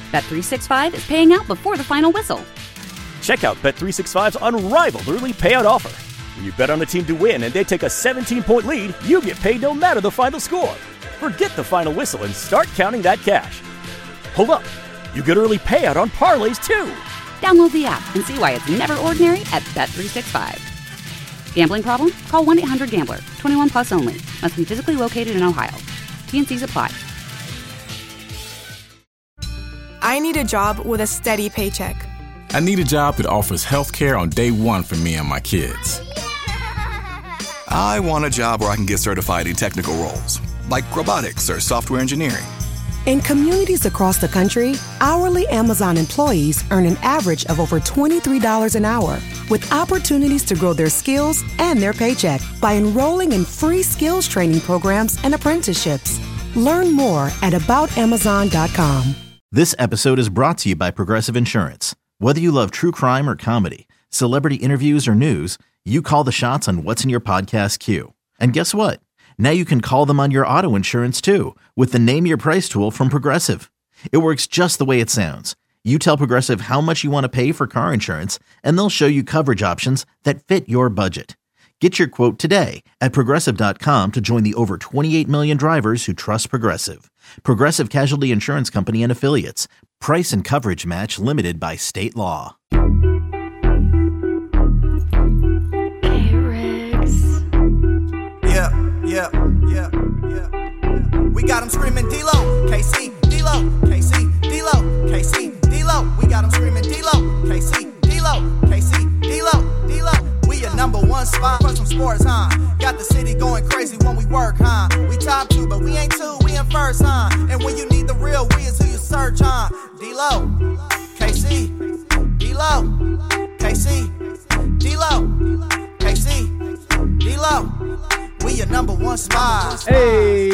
Bet365 is paying out before the final whistle. Check out Bet365's unrivaled early payout offer. When you bet on a team to win and they take a 17-point lead, you get paid no matter the final score. Forget the final whistle and start counting that cash. Hold up. You get early payout on parlays, too. Download the app and see why it's never ordinary at Bet365. Gambling problem? Call 1-800-GAMBLER. 21 plus only. Must be physically located in Ohio. T&Cs apply. I need a job with a steady paycheck. I need a job that offers health care on day one for me and my kids. I want a job where I can get certified in technical roles, like robotics or software engineering. In communities across the country, hourly Amazon employees earn an average of over $23 an hour, with opportunities to grow their skills and their paycheck by enrolling in free skills training programs and apprenticeships. Learn more at aboutamazon.com. This episode is brought to you by Progressive Insurance. Whether you love true crime or comedy, celebrity interviews or news, you call the shots on what's in your podcast queue. And guess what? Now you can call them on your auto insurance too with the Name Your Price tool from Progressive. It works just the way it sounds. You tell Progressive how much you want to pay for car insurance, and they'll show you coverage options that fit your budget. Get your quote today at Progressive.com to join the over 28 million drivers who trust Progressive. Progressive Casualty Insurance Company and Affiliates. Price and coverage match limited by state law. Yeah. We got them screaming D-Lo, KC, D-Lo, KC, D-Lo, KC, D-Lo. We got them screaming D-Lo, KC, D-Lo, KC, D-Lo, D-Lo. We a number one spot for some sports, huh? Got the city going crazy when we work, huh? We top two, but we ain't two, we in first, huh? And when you need the real, we is who you search, huh? D-Lo, KC, D-Lo, KC, D-Lo, KC, D-Lo. We your number one spot. Hey.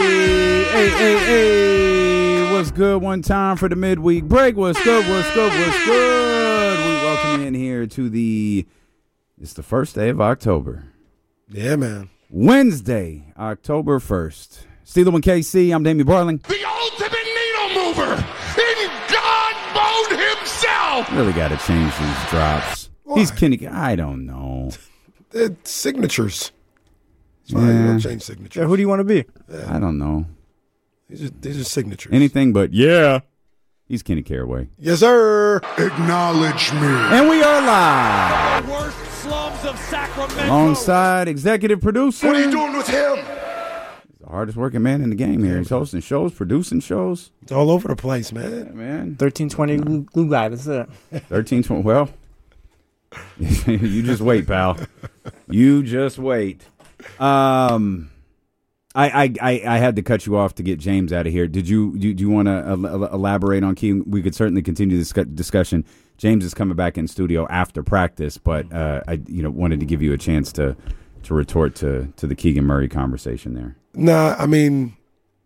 What's good? One time for the midweek break. What's good? We welcome you in here to it's the first day of October. Yeah, man. Wednesday, October 1st. Steelo and KC, I'm Damian Barling. The ultimate needle mover in God mode himself. Really got to change these drops. Why? He's Kenny. I don't know. They're signatures. That's why you don't change signatures. Yeah, who do you want to be? Yeah. I don't know. These are signatures. Anything but yeah. He's Kenny Caraway. Yes, sir. Acknowledge me. And we are live. The worst slums of Sacramento. Alongside executive producer. What are you doing with him? He's the hardest working man in the game here. He's hosting shows, producing shows. It's all over the place, man. Yeah, man. 1320 glue guy. That's it. 1320. Well, you just wait, pal. You just wait. I had to cut you off to get James out of here. Do you want to elaborate on Keegan? We could certainly continue this discussion. James is coming back in studio after practice, but I wanted to give you a chance to retort to the Keegan Murray conversation there. Nah, I mean,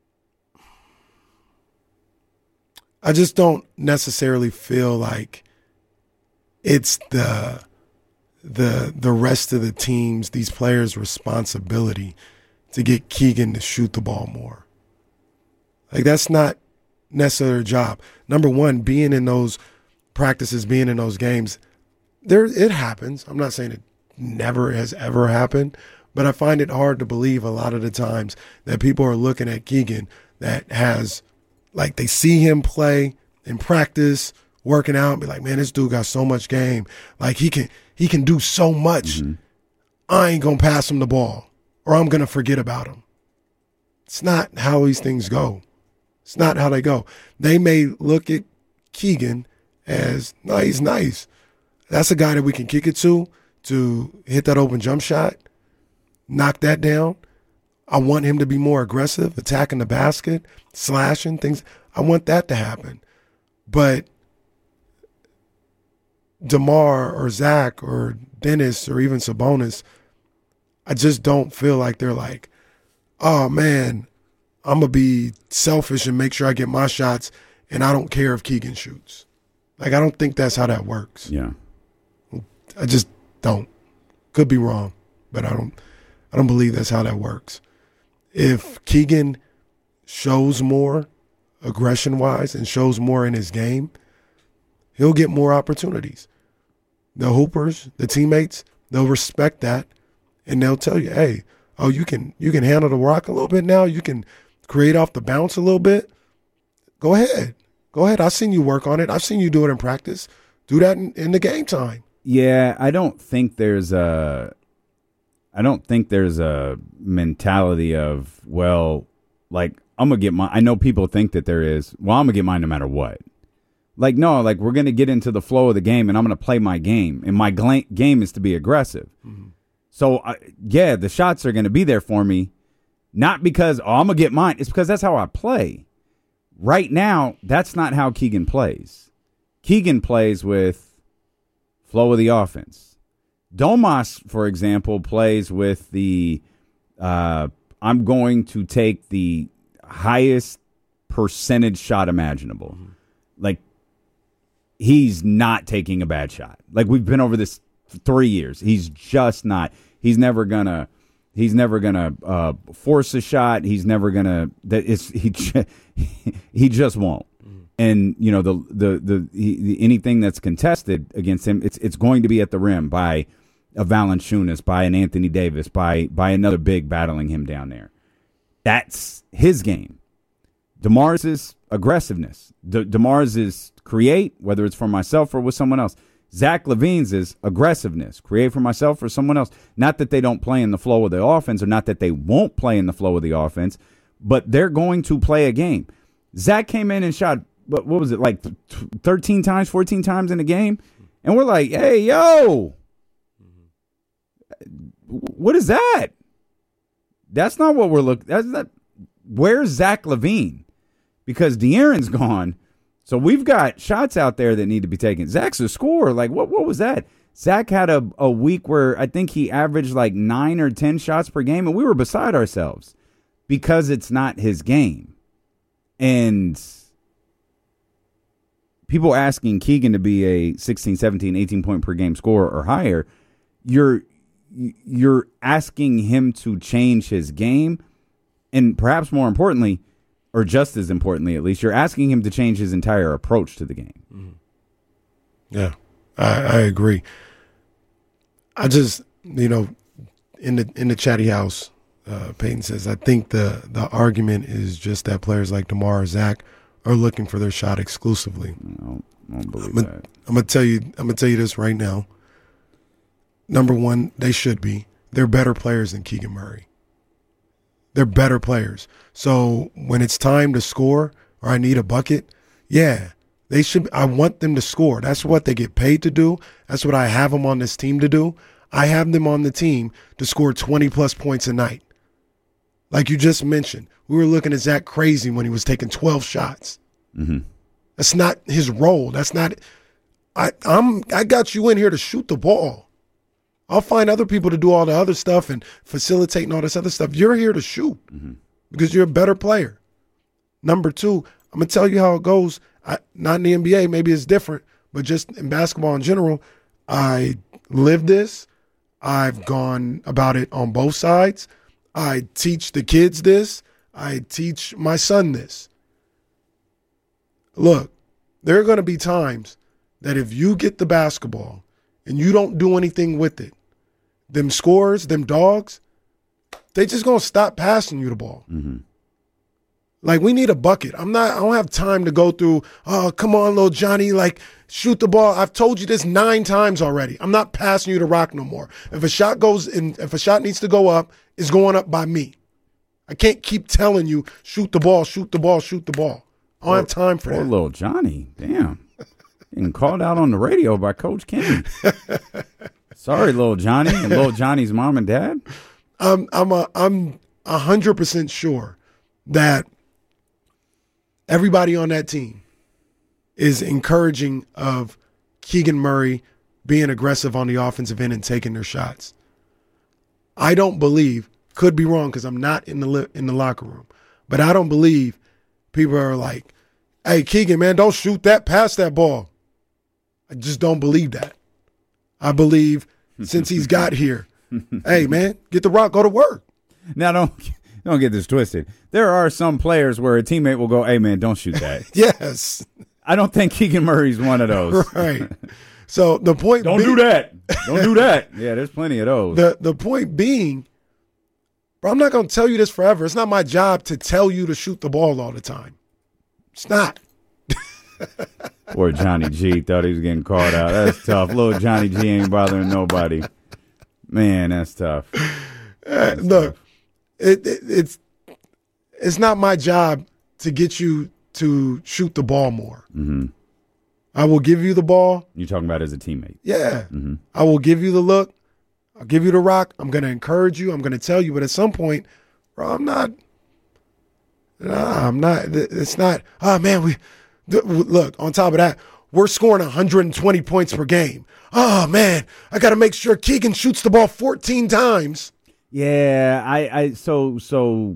I just don't necessarily feel like it's the rest of the teams, these players' responsibility to get Keegan to shoot the ball more. Like, that's not necessarily their job. Number one, being in those practices, being in those games, it happens. I'm not saying it never has ever happened, but I find it hard to believe a lot of the times that people are looking at Keegan that has, like, they see him play in practice, working out, and be like, man, this dude got so much game. Like, he can do so much. Mm-hmm. I ain't going to pass him the ball or I'm going to forget about him. It's not how these things go. It's not how they go. They may look at Keegan as, no, he's nice. That's a guy that we can kick it to hit that open jump shot, knock that down. I want him to be more aggressive, attacking the basket, slashing things. I want that to happen. But DeMar or Zach or Dennis or even Sabonis, I just don't feel like they're like, oh, man, I'm going to be selfish and make sure I get my shots, and I don't care if Keegan shoots. Like, I don't think that's how that works. Yeah. I just don't. Could be wrong, but I don't believe that's how that works. If Keegan shows more aggression-wise and shows more in his game, he'll get more opportunities. The hoopers, the teammates, they'll respect that, and they'll tell you, hey, oh, you can handle the rock a little bit now. You can create off the bounce a little bit. Go ahead. I've seen you work on it. I've seen you do it in practice. Do that in the game time. Yeah, I don't think there's a mentality of, well, like, I'm going to get mine. I know people think that there is, well, I'm going to get mine no matter what. Like, no, like, we're going to get into the flow of the game, and I'm going to play my game. And my game is to be aggressive. Mm-hmm. So, yeah, the shots are going to be there for me. Not because, I'm going to get mine. It's because that's how I play. Right now, that's not how Keegan plays. Keegan plays with flow of the offense. Domas, for example, plays with the I'm going to take the highest percentage shot imaginable. Mm-hmm. Like, he's not taking a bad shot. Like, we've been over this for 3 years. He's just not. He's never gonna force a shot. He's never gonna. He just won't. Mm-hmm. And you know the anything that's contested against him, it's going to be at the rim by a Valanciunas, by an Anthony Davis, by another big battling him down there. That's his game. DeMar's is aggressiveness. DeMar's is create, whether it's for myself or with someone else. Zach LaVine's is aggressiveness, create for myself or someone else. Not that they don't play in the flow of the offense, or not that they won't play in the flow of the offense, but they're going to play a game. Zach came in and shot, what was it, like 13 times, 14 times in a game? And we're like, hey, yo, what is that? That's not what we're looking at. Where's Zach LaVine? Because De'Aaron's gone. So we've got shots out there that need to be taken. Zach's a scorer. Like, what was that? Zach had a week where I think he averaged like 9 or 10 shots per game, and we were beside ourselves because it's not his game. And people asking Keegan to be a 16, 17, 18 point per game scorer or higher, you're asking him to change his game, and perhaps more importantly, or just as importantly at least, you're asking him to change his entire approach to the game. Mm-hmm. Yeah, I agree. I just, in the chatty house, Peyton says, I think the argument is just that players like DeMar or Zach are looking for their shot exclusively. No, I don't believe that. I'm gonna tell you this right now. Number one, they should be. They're better players than Keegan Murray. They're better players. So when it's time to score or I need a bucket, yeah, they should. I want them to score. That's what they get paid to do. That's what I have them on this team to do. I have them on the team to score 20-plus points a night. Like you just mentioned, we were looking at Zach crazy when he was taking 12 shots. Mm-hmm. That's not his role. That's not. I got you in here to shoot the ball. I'll find other people to do all the other stuff and facilitate and all this other stuff. You're here to shoot because you're a better player. Number two, I'm going to tell you how it goes. Not in the NBA, maybe it's different, but just in basketball in general, I live this. I've gone about it on both sides. I teach the kids this. I teach my son this. Look, there are going to be times that if you get the basketball and you don't do anything with it, them scorers, them dogs, they just going to stop passing you the ball. Mm-hmm. Like, we need a bucket. I don't have time to go through, oh, come on, little Johnny, like, shoot the ball. I've told you this 9 times already. I'm not passing you the rock no more. If a shot needs to go up, it's going up by me. I can't keep telling you, shoot the ball, shoot the ball, shoot the ball. I don't have time for that. Poor little Johnny. Damn. Getting called out on the radio by Coach Kenny. Sorry, little Johnny and little Johnny's mom and dad. I'm 100% sure that everybody on that team is encouraging of Keegan Murray being aggressive on the offensive end and taking their shots. I don't believe, could be wrong because I'm not in the locker room, but I don't believe people are like, hey, Keegan, man, don't shoot that, pass that ball. I just don't believe that. I believe since he's got here, hey, man, get the rock, go to work. Now, don't don't get this twisted. There are some players where a teammate will go, hey, man, don't shoot that. Yes. I don't think Keegan Murray's one of those. Right. So the point Don't do that. Don't do that. Yeah, there's plenty of those. The point being, bro, I'm not going to tell you this forever. It's not my job to tell you to shoot the ball all the time. It's not. Poor Johnny G thought he was getting called out. That's tough. Little Johnny G ain't bothering nobody. Man, that's tough. Look, it's not my job to get you to shoot the ball more. Mm-hmm. I will give you the ball. You're talking about as a teammate. Yeah. Mm-hmm. I will give you the look. I'll give you the rock. I'm going to encourage you. I'm going to tell you. But at some point, bro, I'm not. It's not, oh, man, look, on top of that, we're scoring 120 points per game. Oh, man, I got to make sure Keegan shoots the ball 14 times. Yeah, so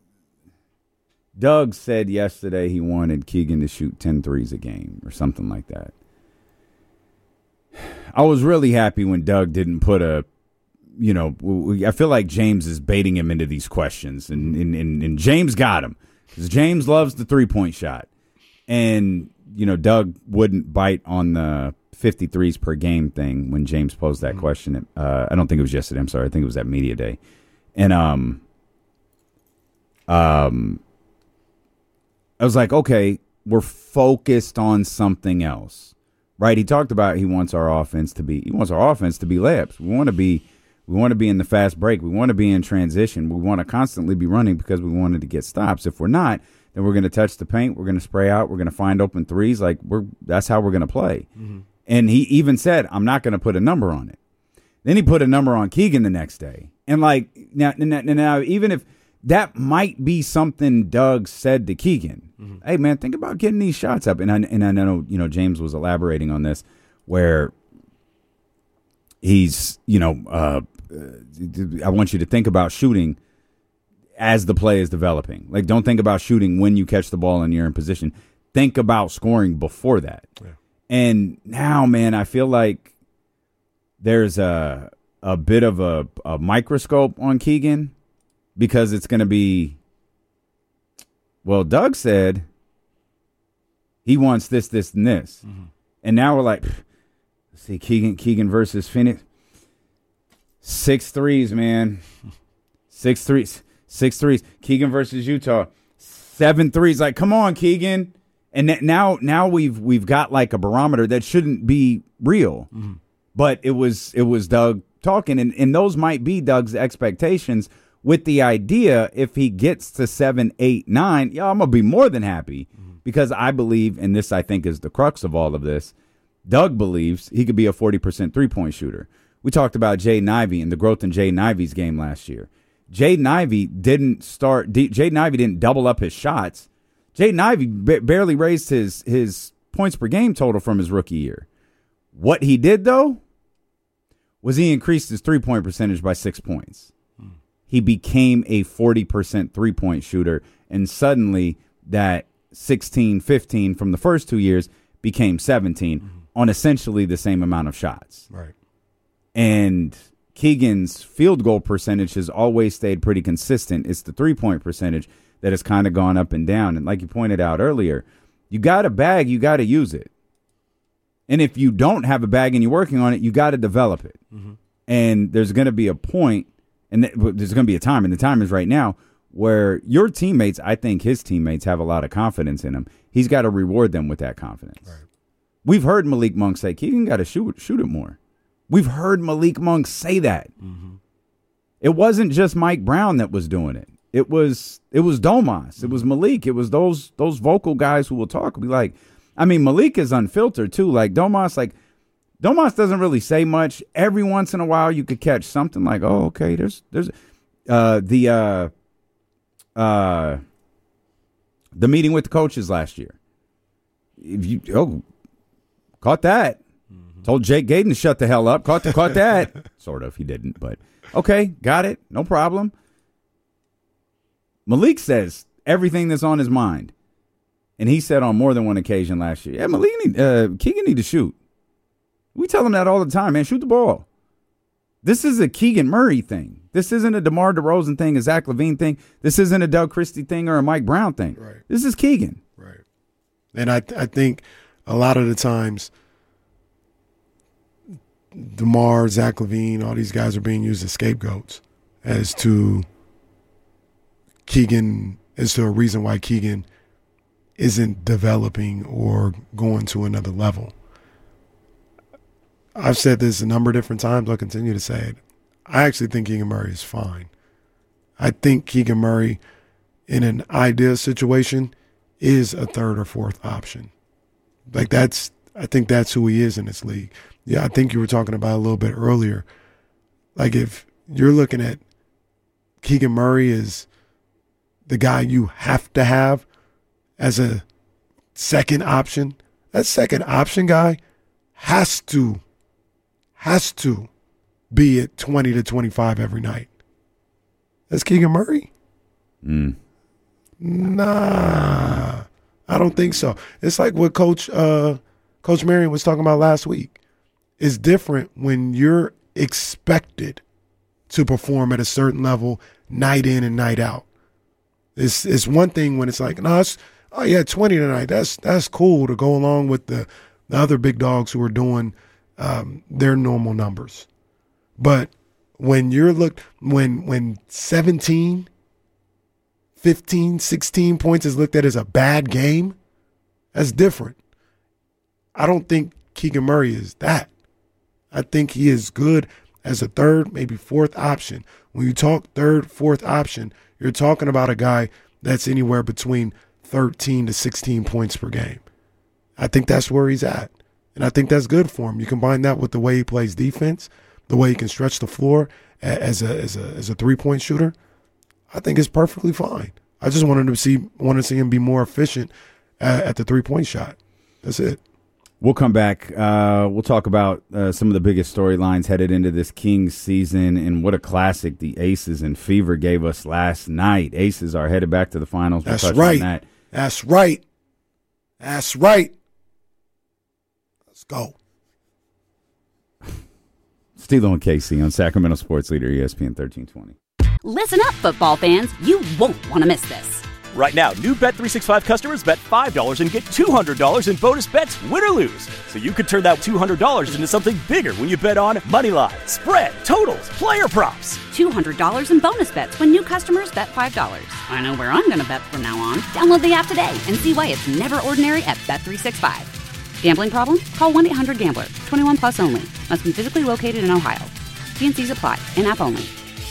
Doug said yesterday he wanted Keegan to shoot 10 threes a game or something like that. I was really happy when Doug didn't put I feel like James is baiting him into these questions, and James got him. Because James loves the three-point shot. And, Doug wouldn't bite on the 53s per game thing when James posed that question. I don't think it was yesterday. I'm sorry. I think it was at Media Day. And I was like, okay, we're focused on something else. Right? He talked about he wants our offense to be layups. We want to be in the fast break. We want to be in transition. We want to constantly be running because we wanted to get stops. If we're not, then we're going to touch the paint. We're going to spray out. We're going to find open threes. That's how we're going to play. Mm-hmm. And he even said, I'm not going to put a number on it. Then he put a number on Keegan the next day. And now, even if that might be something Doug said to Keegan, mm-hmm. Hey man, think about getting these shots up. And I know, James was elaborating on this where he's, I want you to think about shooting as the play is developing. Like, don't think about shooting when you catch the ball and you're in position. Think about scoring before that. Yeah. And now, man, I feel like there's a bit of a microscope on Keegan because it's going to be, well, Doug said he wants this, this, and this. Mm-hmm. And now we're like, let's see, Keegan versus Phoenix. 6 threes, man. 6 threes. 6 threes. Keegan versus Utah. 7 threes. Like, come on, Keegan. And now we've got like a barometer that shouldn't be real. Mm-hmm. But it was Doug talking, and those might be Doug's expectations with the idea if he gets to 7, 8, 9, I'm going to be more than happy because I believe, and this I think is the crux of all of this, Doug believes he could be a 40% three-point shooter. We talked about Jaden Ivey and the growth in Jaden Ivey's game last year. Jaden Ivey didn't double up his shots. Jaden Ivey barely raised his points per game total from his rookie year. What he did, though, was he increased his three-point percentage by 6 points. He became a 40% three-point shooter, and suddenly that 16, 15 from the first 2 years became 17 on essentially the same amount of shots. Right. And Keegan's field goal percentage has always stayed pretty consistent. It's the three-point percentage that has kind of gone up and down. And like you pointed out earlier, you got a bag, you got to use it. And if you don't have a bag and you're working on it, you got to develop it. Mm-hmm. And there's going to be a point, and there's going to be a time, and the time is right now, where your teammates, I think his teammates, have a lot of confidence in him. He's got to reward them with that confidence. Right. We've heard Malik Monk say, Keegan got to shoot it more. We've heard Malik Monk say that. Mm-hmm. It wasn't just Mike Brown that was doing it. It was Domas. It was Malik. It was those vocal guys who will talk. Be like, I mean, Malik is unfiltered too. Like Domas doesn't really say much. Every once in a while, you could catch something like, oh, okay, there's the meeting with the coaches last year. Caught that. Mm-hmm. Told Jake Gayden to shut the hell up. Caught that. Sort of. He didn't, but okay, got it. No problem. Malik says everything that's on his mind. And he said on more than one occasion last year, Keegan need to shoot. We tell him that all the time, man. Shoot the ball. This is a Keegan Murray thing. This isn't a DeMar DeRozan thing, a Zach LaVine thing. This isn't a Doug Christie thing or a Mike Brown thing. Right. This is Keegan. Right. And I think a lot of the times DeMar, Zach LaVine, all these guys are being used as scapegoats as to Keegan, as to a reason why Keegan isn't developing or going to another level. I've said this a number of different times. I'll continue to say it. I actually think Keegan Murray is fine. I think Keegan Murray, in an ideal situation, is a third or fourth option. I think that's who he is in this league. Yeah, I think you were talking about a little bit earlier. Like, if you're looking at Keegan Murray as the guy you have to have as a second option, that second option guy has to be at 20 to 25 every night. That's Keegan Murray? Nah, I don't think so. It's like what Coach Marion was talking about last week. It's different when you're expected to perform at a certain level night in and night out. It's one thing when it's like, no, 20 tonight. That's cool to go along with the other big dogs who are doing their normal numbers. But when when 17, 15, 16 points is looked at as a bad game, that's different. I don't think Keegan Murray is that. I think he is good as a third, maybe fourth option. When you talk third, fourth option, you're talking about a guy that's anywhere between 13 to 16 points per game. I think that's where he's at. And I think that's good for him. You combine that with the way he plays defense, the way he can stretch the floor as a three-point shooter, I think it's perfectly fine. I just wanted to see him be more efficient at the three-point shot. That's it. We'll come back. We'll talk about some of the biggest storylines headed into this Kings season and what a classic the Aces and Fever gave us last night. Aces are headed back to the finals. That's right. That's right. That's right. Let's go. Stilo and Casey on Sacramento Sports Leader, ESPN 1320. Listen up, football fans. You won't want to miss this. Right now, new Bet365 customers bet $5 and get $200 in bonus bets, win or lose. So you could turn that $200 into something bigger when you bet on money line, spread, totals, player props. $200 in bonus bets when new customers bet $5. I know where I'm going to bet from now on. Download the app today and see why it's never ordinary at Bet365. Gambling problem? Call 1-800-GAMBLER. 21 plus only. Must be physically located in Ohio. T&Cs apply. In-app only.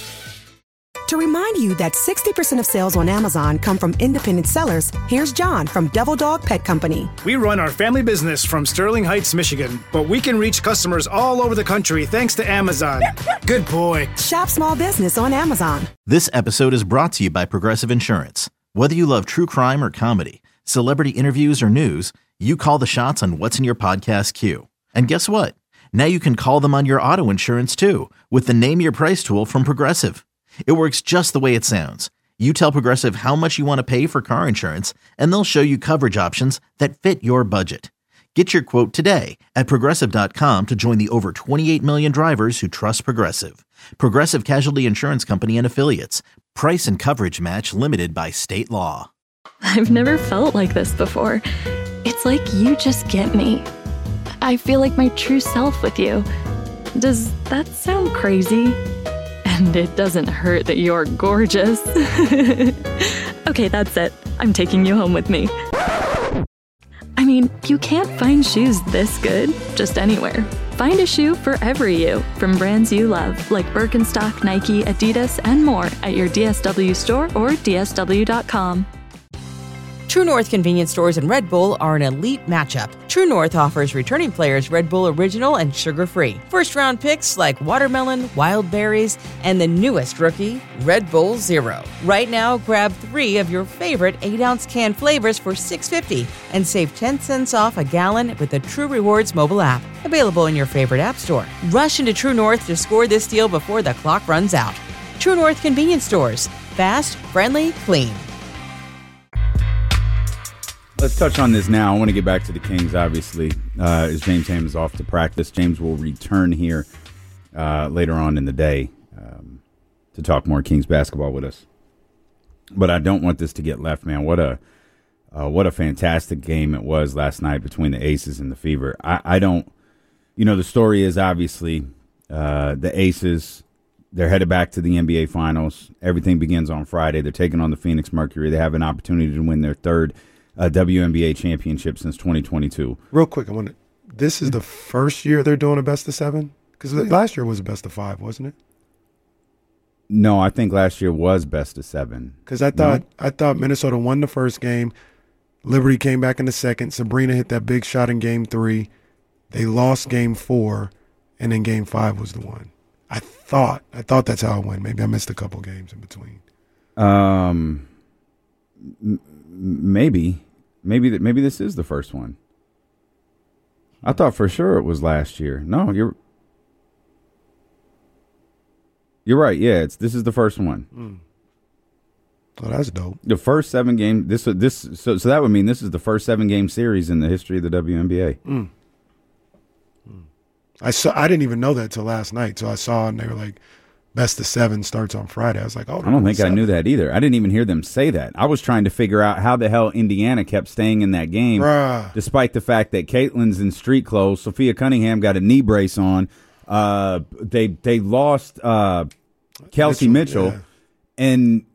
To remind you that 60% of sales on Amazon come from independent sellers, here's John from Devil Dog Pet Company. We run our family business from Sterling Heights, Michigan, but we can reach customers all over the country thanks to Amazon. Good boy. Shop small business on Amazon. This episode is brought to you by Progressive Insurance. Whether you love true crime or comedy, celebrity interviews or news, you call the shots on what's in your podcast queue. And guess what? Now you can call them on your auto insurance too with the Name Your Price tool from Progressive. It works just the way it sounds. You tell Progressive how much you want to pay for car insurance, and they'll show you coverage options that fit your budget. Get your quote today at Progressive.com to join the over 28 million drivers who trust Progressive. Progressive Casualty Insurance Company and Affiliates. Price and coverage match limited by state law. I've never felt like this before. It's like you just get me. I feel like my true self with you. Does that sound crazy? And it doesn't hurt that you're gorgeous. Okay, that's it. I'm taking you home with me. I mean, you can't find shoes this good just anywhere. Find a shoe for every you from brands you love, like Birkenstock, Nike, Adidas, and more at your DSW store or DSW.com. True North convenience stores and Red Bull are an elite matchup. True North offers returning players Red Bull Original and sugar-free. First-round picks like watermelon, wild berries, and the newest rookie, Red Bull Zero. Right now, grab 3 of your favorite 8-ounce can flavors for $6.50 and save 10 cents off a gallon with the True Rewards mobile app. Available in your favorite app store. Rush into True North to score this deal before the clock runs out. True North convenience stores. Fast, friendly, clean. Let's touch on this now. I want to get back to the Kings, obviously, as James Ham is off to practice. James will return here later on in the day. to talk more Kings basketball with us. But I don't want this to get left, man. What a fantastic game it was last night between the Aces and the Fever. I don't, the story is obviously the Aces, they're headed back to the NBA Finals. Everything begins on Friday. They're taking on the Phoenix Mercury. They have an opportunity to win their third WNBA championship since 2022. Real quick, this is the first year they're doing a best of 7? Because last year was a best of 5, wasn't it? No, I think last year was best of 7. Because I thought Minnesota won the first game. Liberty came back in the second. Sabrina hit that big shot in game 3. They lost game 4, and then game 5 was the one. I thought that's how it went. Maybe I missed a couple games in between. Maybe this is the first one. I thought for sure it was last year. No, you're right. Yeah, this is the first one. Oh, that's dope. The first 7 game. So that would mean this is the first 7-game series in the history of the WNBA. I didn't even know that till last night. So I saw, and they were like, best of 7 starts on Friday. I was like, oh, I don't think I knew that either. I didn't even hear them say that. I was trying to figure out how the hell Indiana kept staying in that game, despite the fact that Caitlin's in street clothes. Sophia Cunningham got a knee brace on. They lost Kelsey Mitchell, and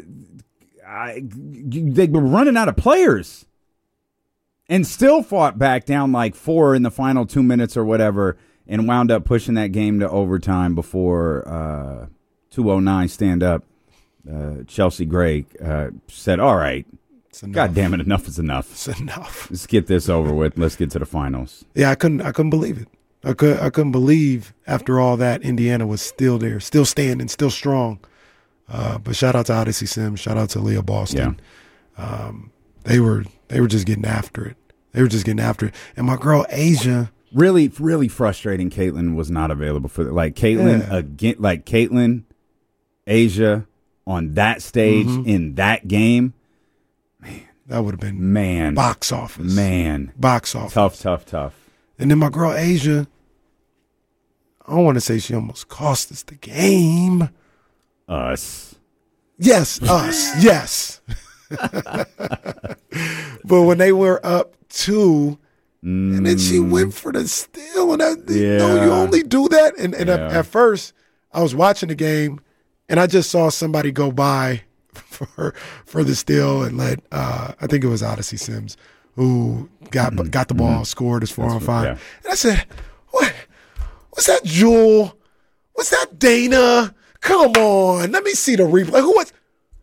they were running out of players, and still fought back down like 4 in the final 2 minutes or whatever. And wound up pushing that game to overtime before 2:09 stand up. Chelsea Gray said, all right, God damn it, enough is enough. It's enough. Let's get this over with. Let's get to the finals. Yeah, I couldn't believe it. I couldn't believe after all that Indiana was still there, still standing, still strong. But shout out to Odyssey Sims, shout out to Leah Boston. Yeah. They were just getting after it. And my girl Asia. Really, really frustrating. Caitlin was not available for Caitlin, Asia on that stage in that game. Man, that would have been box office. Box office. Tough. And then my girl Asia, I don't want to say she almost cost us the game. Us. Yes, us. Yes. But when they were up 2. And then she went for the steal, and you only do that. And at first, I was watching the game, and I just saw somebody go by for the steal and let I think it was Odyssey Sims who got the ball, scored his 4-on-5. Yeah. And I said, what's that, Jewel? What's that, Dana? Come on, let me see the replay. Who was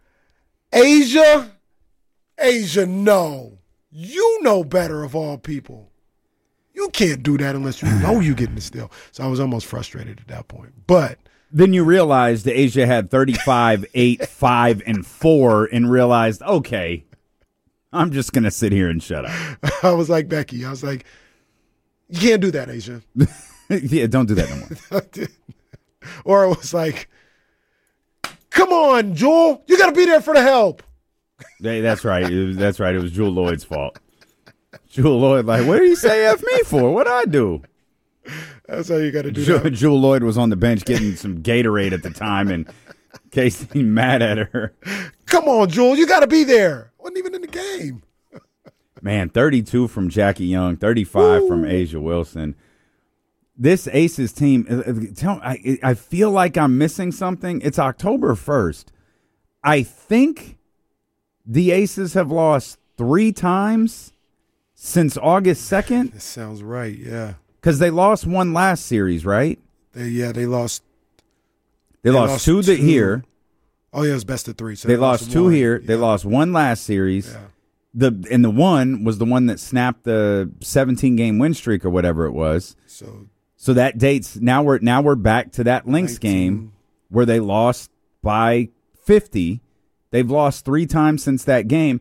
Asia? Asia, no. You know better of all people. You can't do that unless you know you're getting the steal. So I was almost frustrated at that point. But then you realized that Asia had 35, 8, 5, and 4 and realized, okay, I'm just going to sit here and shut up. I was like Becky. I was like, you can't do that, Asia. Yeah, don't do that no more. Or it was like, come on, Jewel. You got to be there for the help. Hey, that's right. That's right. It was Jewel Lloyd's fault. Jewel Lloyd, like, what did he say F me for? What'd I do? That's how you got to do that. Jewel Lloyd was on the bench getting some Gatorade at the time, and Casey mad at her. Come on, Jewel. You got to be there. Wasn't even in the game. Man, 32 from Jackie Young, 35 from Asia Wilson. This Aces team, I feel like I'm missing something. It's October 1st. I think the Aces have lost 3 times since August 2nd. That sounds right, yeah. Because they lost one last series, right? They lost. They lost 2 here. Oh, yeah, it was best of 3. So they lost 2 here. Yeah. They lost 1 last series. Yeah. The one was the one that snapped the 17-game win streak or whatever it was. So that dates now we're back to that Lynx game where they lost by 50. They've lost 3 times since that game.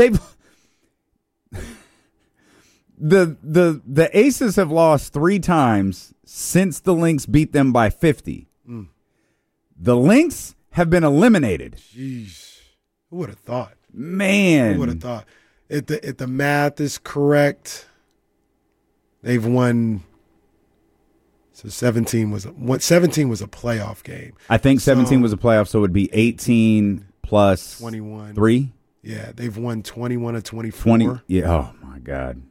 The Aces have lost 3 times since the Lynx beat them by 50. The Lynx have been eliminated. Jeez, who would have thought? Man, who would have thought? If the math is correct, they've won. So 17 was a playoff game. I think 17 was a playoff, so it would be 18 plus 21. 3? Yeah, they've won 21 of 24. 20. Yeah. Oh my God.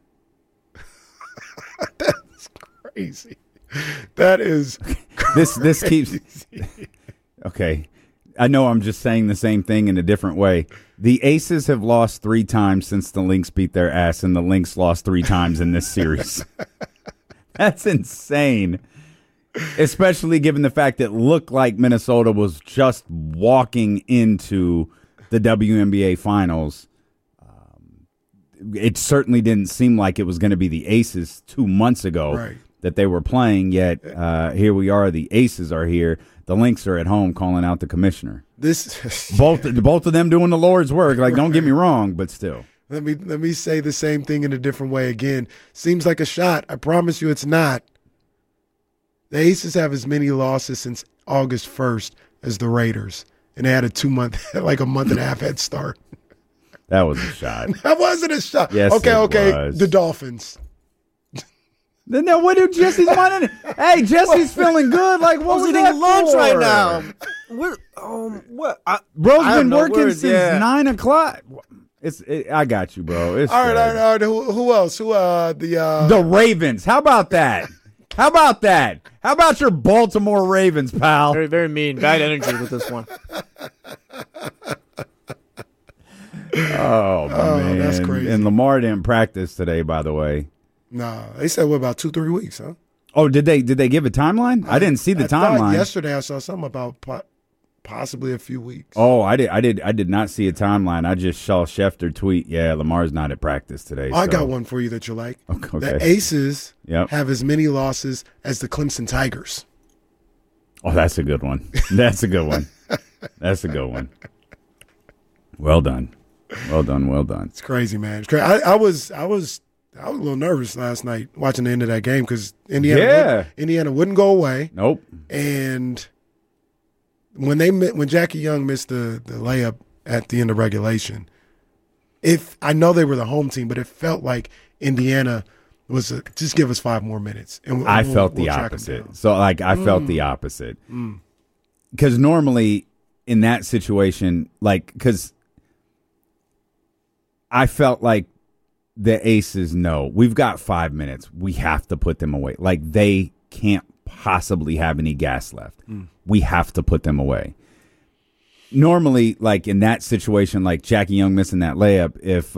That's crazy. That is this keeps. Okay. I know I'm just saying the same thing in a different way. The Aces have lost 3 times since the Lynx beat their ass, and the Lynx lost 3 times in this series. That's insane. Especially given the fact that it looked like Minnesota was just walking into the WNBA Finals. It certainly didn't seem like it was going to be the Aces 2 months ago that they were playing, yet here we are. The Aces are here. The Lynx are at home calling out the commissioner. Both of them doing the Lord's work. Like, don't get me wrong, but still. Let me say the same thing in a different way again. Seems like a shot. I promise you it's not. The Aces have as many losses since August 1st as the Raiders, and they had a month and a half head start. That was a shot. That wasn't a shot. Yes, okay. Was. The Dolphins. No, what do Jesse's wanting? Hey, Jesse's feeling good. Like, what was eating that lunch for? right now? What? Bro's been working since 9 o'clock. I got you, bro. It's all right. Who else? The Ravens. How about that? How about your Baltimore Ravens, pal? Very, very mean. Bad energy with this one. Oh man, that's crazy. And Lamar didn't practice today, by the way. No, they said about 2-3 weeks, huh? Oh, did they give a timeline? I didn't see the timeline. Yesterday, I saw something about possibly a few weeks. Oh, I did not see a timeline. I just saw Schefter tweet. Yeah, Lamar's not at practice today. I got one for you that you like. Okay. The Aces have as many losses as the Clemson Tigers. Oh, that's a good one. That's a good one. That's a good one. Well done. It's crazy, man. It's crazy. I was a little nervous last night watching the end of that game because Indiana wouldn't go away. Nope. And when Jackie Young missed the layup at the end of regulation, I know they were the home team, but it felt like Indiana was just give us 5 more minutes. And I felt the opposite. So I felt the opposite because normally in that situation, because I felt like the Aces know we've got 5 minutes. We have to put them away. Like, they can't possibly have any gas left. We have to put them away. Normally, like in that situation, like Jackie Young missing that layup, if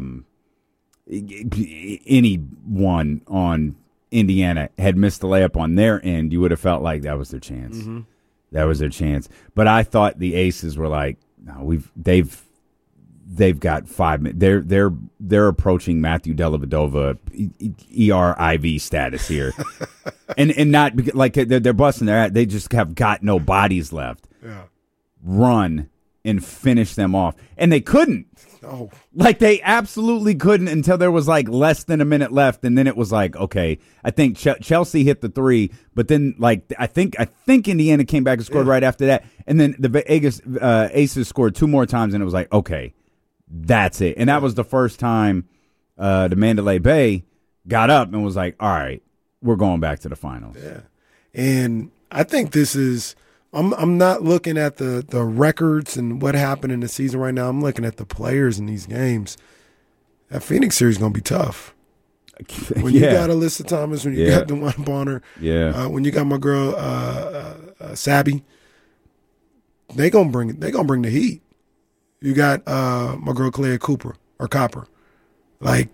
anyone on Indiana had missed the layup on their end, you would have felt like that was their chance. Mm-hmm. That was their chance. But I thought the Aces were like, no, they've got 5 minutes. They're approaching Matthew Dellavedova ERIV status here, and not like they're busting their ass. They just have got no bodies left. Yeah. Run and finish them off, and they couldn't. Oh. Like they absolutely couldn't until there was like less than a minute left, and then it was like, okay, I think Chelsea hit the 3, but then like I think Indiana came back and scored right after that, and then the Aces scored 2 more times, and it was like, okay. That's it. And that was the first time the Mandalay Bay got up and was like, all right, we're going back to the finals. Yeah. And I think this is I'm not looking at the records and what happened in the season right now. I'm looking at the players in these games. That Phoenix series is going to be tough. When you got Alyssa Thomas, when you got DeWanna Bonner, when you got my girl Sabby, they gonna bring the heat. You got my girl Clea Copper. Like,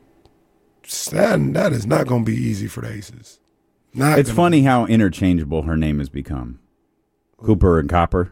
that is not going to be easy for the Aces. It's funny how interchangeable her name has become. Cooper and Copper.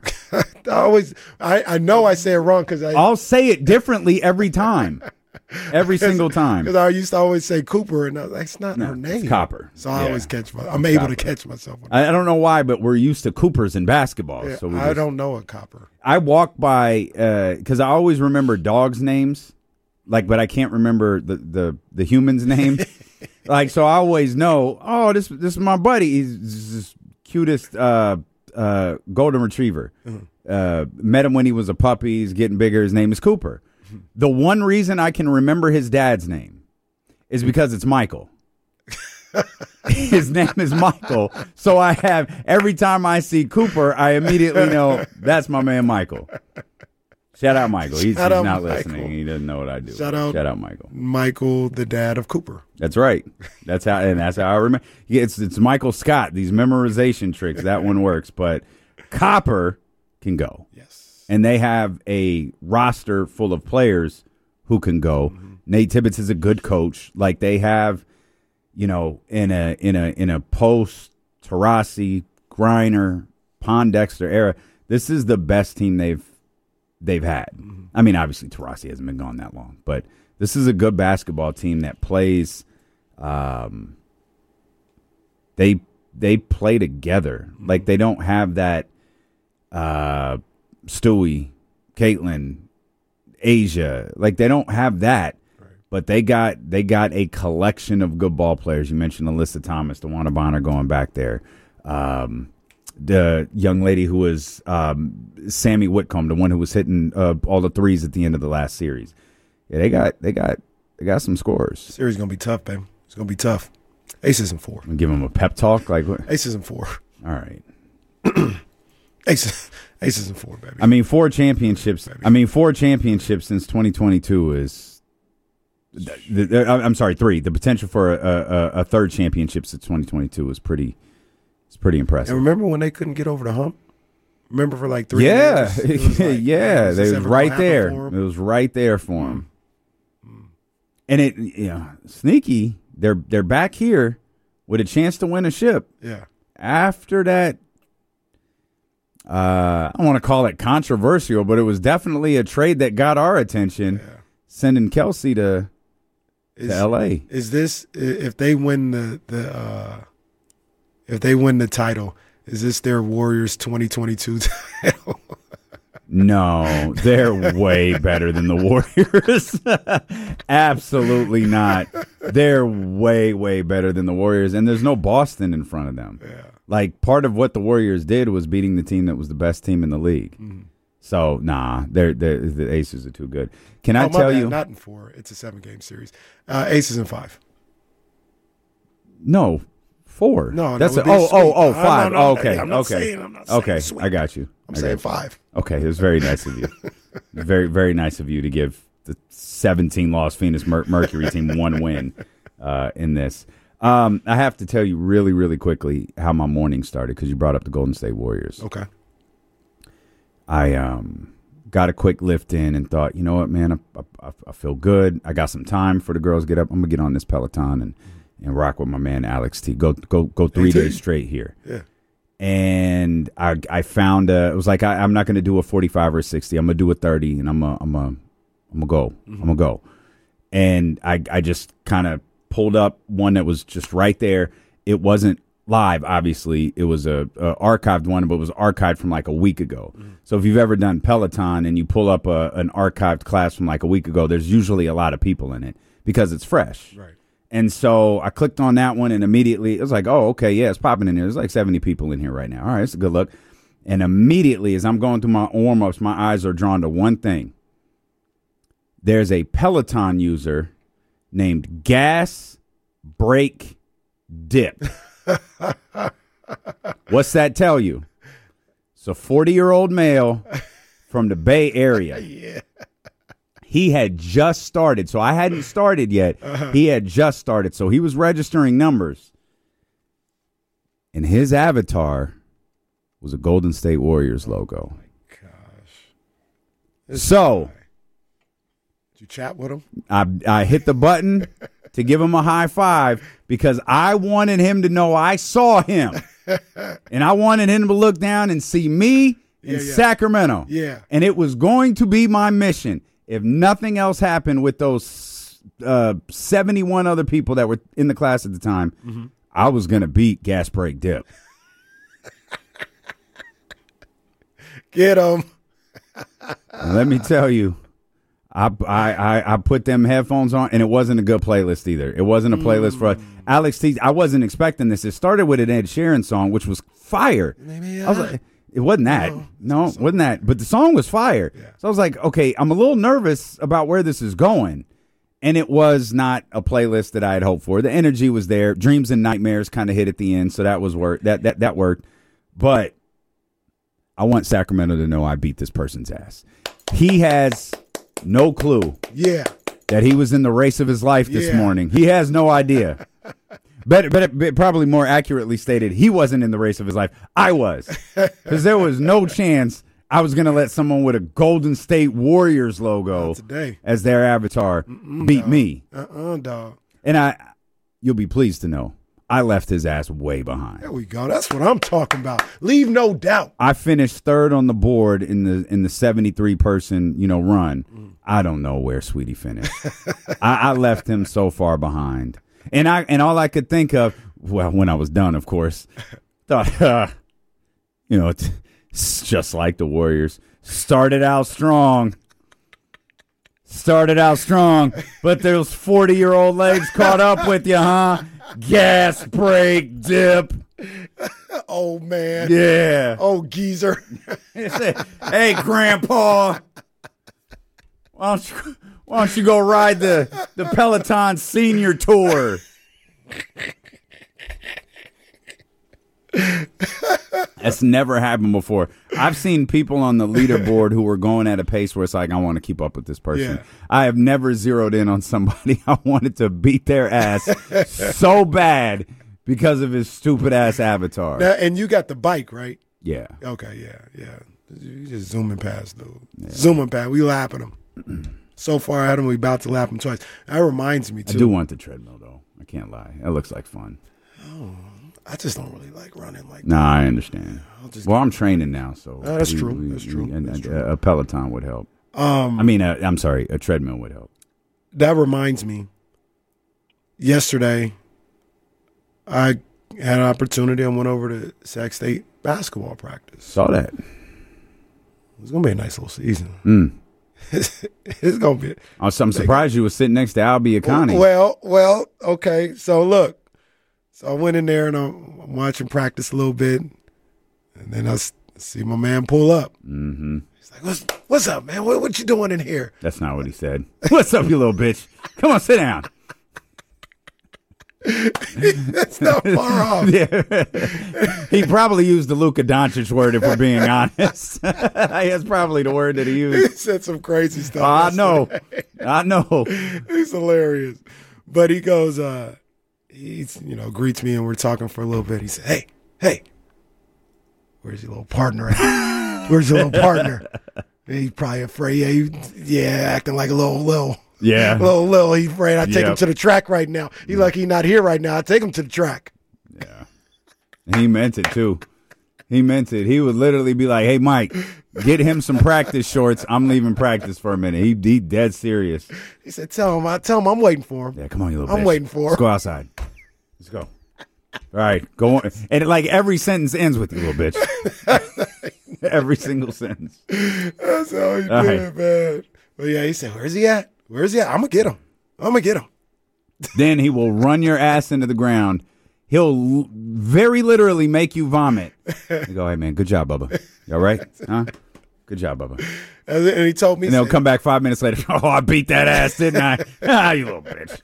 I know I say it wrong because I'll say it differently every time. Every single time. Because I used to always say Cooper, and that's not her name. It's Copper. So I always I'm able to catch myself. I don't know why, but we're used to Coopers in basketball. Yeah, so I don't know a Copper. I walk by, because I always remember dogs' names, but I can't remember the human's name. So I always know, this is my buddy. He's the cutest golden retriever. Mm-hmm. Met him when he was a puppy. He's getting bigger. His name is Cooper. The one reason I can remember his dad's name is because it's Michael. His name is Michael. So I have, every time I see Cooper, I immediately know that's my man Michael. Shout out Michael. He's not Michael. Listening. He doesn't know what I do. Shout out Michael. Michael, the dad of Cooper. That's right. That's how I remember. It's Michael Scott. These memorization tricks. That one works. But Copper can go. Yes. And they have a roster full of players who can go. Mm-hmm. Nate Tibbetts is a good coach. Like they have, in a post Taurasi, Griner, Pondexter era, this is the best team they've had. Mm-hmm. I mean, obviously Taurasi hasn't been gone that long, but this is a good basketball team that plays. They play together. Mm-hmm. Like they don't have that Stewie, Caitlin, Asia. Like they don't have that. But they got a collection of good ball players. You mentioned Alyssa Thomas, DeWanna Bonner going back there. The young lady who was Sammy Whitcomb, the one who was hitting all the threes at the end of the last series. Yeah, they got some scores. Series gonna be tough, baby. It's gonna be tough. Aces and 4. And give them a pep talk, like what? Aces and 4. All right. Aces and 4, baby. I mean, 4 championships. Baby. I mean, 4 championships since 2022 is. I'm sorry, 3. The potential for a third championship since 2022 is pretty impressive. And remember when they couldn't get over the hump? Remember for like 3 years? Yeah, they was right there. It was right there for them. And sneaky. They're back here with a chance to win a ship. Yeah. After that, I don't want to call it controversial, but it was definitely a trade that got our attention. Yeah. Sending Kelsey to L.A. Is this if they win the title? Is this their Warriors 2022 title? No, they're way better than the Warriors. Absolutely not. They're way better than the Warriors, and there's no Boston in front of them. Yeah. Like part of what the Warriors did was beating the team that was the best team in the league. Mm-hmm. So, the Aces are too good. Can I tell you? Not in 4. It's a 7-game series. Aces in 5. No, 4. No, that's it. 5. No, okay, I'm not okay, saying, I'm not saying okay. sweet. I got you. I'm saying 5. Okay, it was very nice of you. Very, very nice of you to give the 17-loss Phoenix Mercury team 1 win in this. I have to tell you really, really quickly how my morning started because you brought up the Golden State Warriors. Okay. I got a quick lift in and thought, you know what, man, I feel good. I got some time for the girls to get up. I'm going to get on this Peloton and rock with my man Alex T. Go 3 days straight here. Yeah. And I found it was like I'm not going to do a 45 or 60. I'm going to do a 30, and I'm going to go. Mm-hmm. I'm going to go. And I just kind of pulled up one that was just right there. It wasn't live, obviously. It was a archived one, but it was archived from like a week ago. Mm-hmm. So if you've ever done Peloton and you pull up an archived class from like a week ago, there's usually a lot of people in it because it's fresh. Right. And so I clicked on that one and immediately it was like, oh, okay, yeah, it's popping in here. There's like 70 people in here right now. All right, it's a good look. And immediately as I'm going through my warm-ups, my eyes are drawn to one thing. There's a Peloton user named Gas Break Dip. What's that tell you? It's a 40-year-old male from the Bay Area. Yeah. He had just started, so I hadn't started yet. He had just started, so he was registering numbers. And his avatar was a Golden State Warriors logo. Oh, my gosh. So, did you chat with him? I hit the button to give him a high five because I wanted him to know I saw him. And I wanted him to look down and see me in Sacramento. Yeah. And it was going to be my mission. If nothing else happened with those 71 other people that were in the class at the time, mm-hmm. I was going to beat Gas Break Dip. Get him. Let me tell you, I put them headphones on, and it wasn't a good playlist either. It wasn't a playlist for Alex T. I wasn't expecting this. It started with an Ed Sheeran song, which was fire. I was like, it wasn't that. No, it wasn't that. But the song was fire. Yeah. So I was like, okay, I'm a little nervous about where this is going. And it was not a playlist that I had hoped for. The energy was there. Dreams and Nightmares kind of hit at the end, so that was that worked. But I want Sacramento to know I beat this person's ass. He has no clue that he was in the race of his life this morning. He has no idea. Better, probably more accurately stated, he wasn't in the race of his life. I was. Because there was no chance I was going to let someone with a Golden State Warriors logo as their avatar beat me. Dog. And you'll be pleased to know, I left his ass way behind. There we go. That's what I'm talking about. Leave no doubt. I finished third on the board in the 73 person, run. I don't know where Sweetie finished. I left him so far behind. And all I could think of, well, when I was done, of course, thought, it's just like the Warriors. Started out strong, but those 40-year-old legs caught up with you, huh? Gas, brake, dip. Oh, man. Yeah. Oh, geezer. Hey, Grandpa, why don't you go ride the Peloton Senior Tour? That's never happened before. I've seen people on the leaderboard who were going at a pace where it's like, I want to keep up with this person. Yeah. I have never zeroed in on somebody I wanted to beat their ass so bad because of his stupid ass avatar. Now, and you got the bike, right? Yeah. Okay, yeah. You just zooming past, dude. Yeah. Zooming past. We lapping him. So far ahead of him, we about to lap him twice. That reminds me, too. I do want the treadmill, though. I can't lie. That looks like fun. Oh, I just don't really like running like that. Nah, I understand. I'm training now, so that's true. That's true. A Peloton would help. I'm sorry, a treadmill would help. That reminds me. Yesterday, I had an opportunity. I went over to Sac State basketball practice. Saw that. It's gonna be a nice little season. It's gonna be. I'm surprised you were sitting next to Albie Akani. Well, okay. So look. So I went in there and I'm watching practice a little bit, and then I see my man pull up. Mm-hmm. He's like, "What's up, man? What you doing in here?" That's not what he said. What's up, you little bitch? Come on, sit down. That's not far off. Yeah. He probably used the Luka Doncic word, if we're being honest. That's probably the word that he used. He said some crazy stuff. I know. He's hilarious. But he goes, he's greets me and we're talking for a little bit. He said, hey, where's your little partner at? Where's your little partner? And he's probably afraid. Acting like a little. Yeah. Little. He's afraid I take him to the track right now. He's like he's not here right now. I take him to the track. Yeah. He meant it too. He meant it. He would literally be like, "Hey, Mike, get him some practice shorts. I'm leaving practice for a minute." He dead serious. He said, "Tell him I'm waiting for him." Yeah, come on, you little bitch. I'm waiting for him. Let's go outside. Let's go. All right, go on. And like every sentence ends with you, little bitch. Every single sentence. That's how he did, man. But yeah, he said, "Where's he at? Where's he at? I'm gonna get him." Then he will run your ass into the ground. He'll very literally make you vomit. You go, "Hey, man, good job, Bubba. You all right? Huh? Good job, Bubba." And he told me. And they'll come back 5 minutes later. "Oh, I beat that ass, didn't I? You little bitch."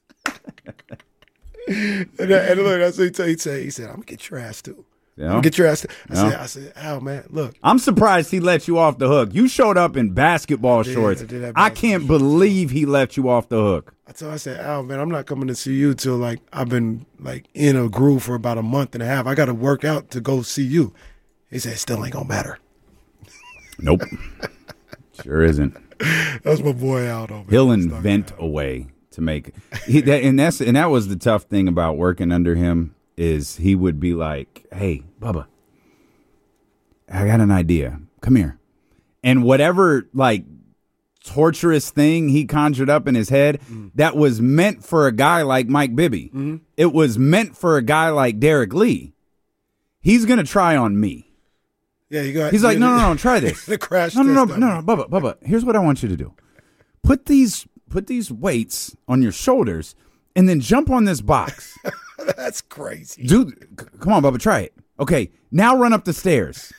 and look, that's what he said. He said, "I'm going to get your ass, too. I'm going to get your ass, too." I said, "Al, man, look." I'm surprised he let you off the hook. You showed up in basketball shorts. I can't believe he let you off the hook. I said, "Al, man, I'm not coming to see you till I've been in a groove for about a month and a half. I got to work out to go see you." He said, "It still ain't gonna matter." Nope. Sure isn't. That's my boy Al, though. He'll invent a way to make and that was the tough thing about working under him is he would be like, "Hey, Bubba, I got an idea. Come here." And whatever torturous thing he conjured up in his head that was meant for a guy like Mike Bibby. Mm-hmm. It was meant for a guy like Derek Lee. He's going to try on me. Yeah, he's like, no, try this. The crash no, Bubba, here's what I want you to do. Put these weights on your shoulders and then jump on this box. That's crazy. Dude, come on, Bubba, try it. Okay, now run up the stairs.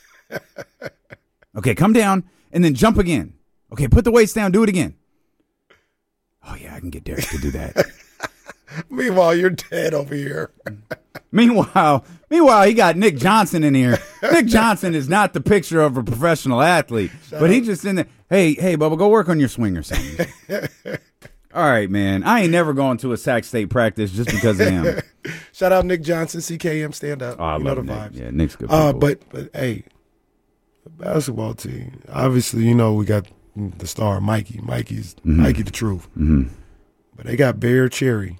Okay, come down and then jump again. Okay, put the weights down. Do it again. Oh, yeah, I can get Derek to do that. Meanwhile, you're dead over here. Meanwhile, he got Nick Johnson in here. Nick Johnson is not the picture of a professional athlete, but he just in there. Hey, Bubba, go work on your swing or something. All right, man. I ain't never going to a Sac State practice just because of him. Shout out Nick Johnson, CKM, stand up. Oh, I you love know the Nick. vibes. Yeah, Nick's good people. But hey, the basketball team. Obviously, you know we got the star Mikey. Mikey the truth. Mm-hmm. But they got Bear Cherry,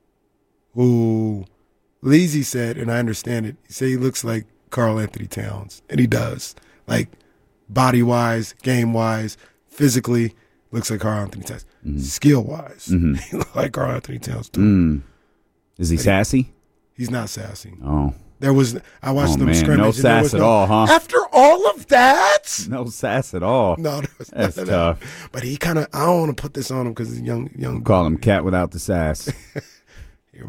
who Leezy said, and I understand it. He said he looks like Karl Anthony Towns, and he does. Like body wise, game wise, physically, looks like Karl Anthony Towns. Skill wise, he looks like Karl Anthony Towns too. Is he sassy? He's not sassy. Oh. I watched them scrimmage. No sass at all, huh? After all of that? No sass at all. No, that's tough. That. But he kind of, I don't want to put this on him because he's young. Call him cat without the sass. He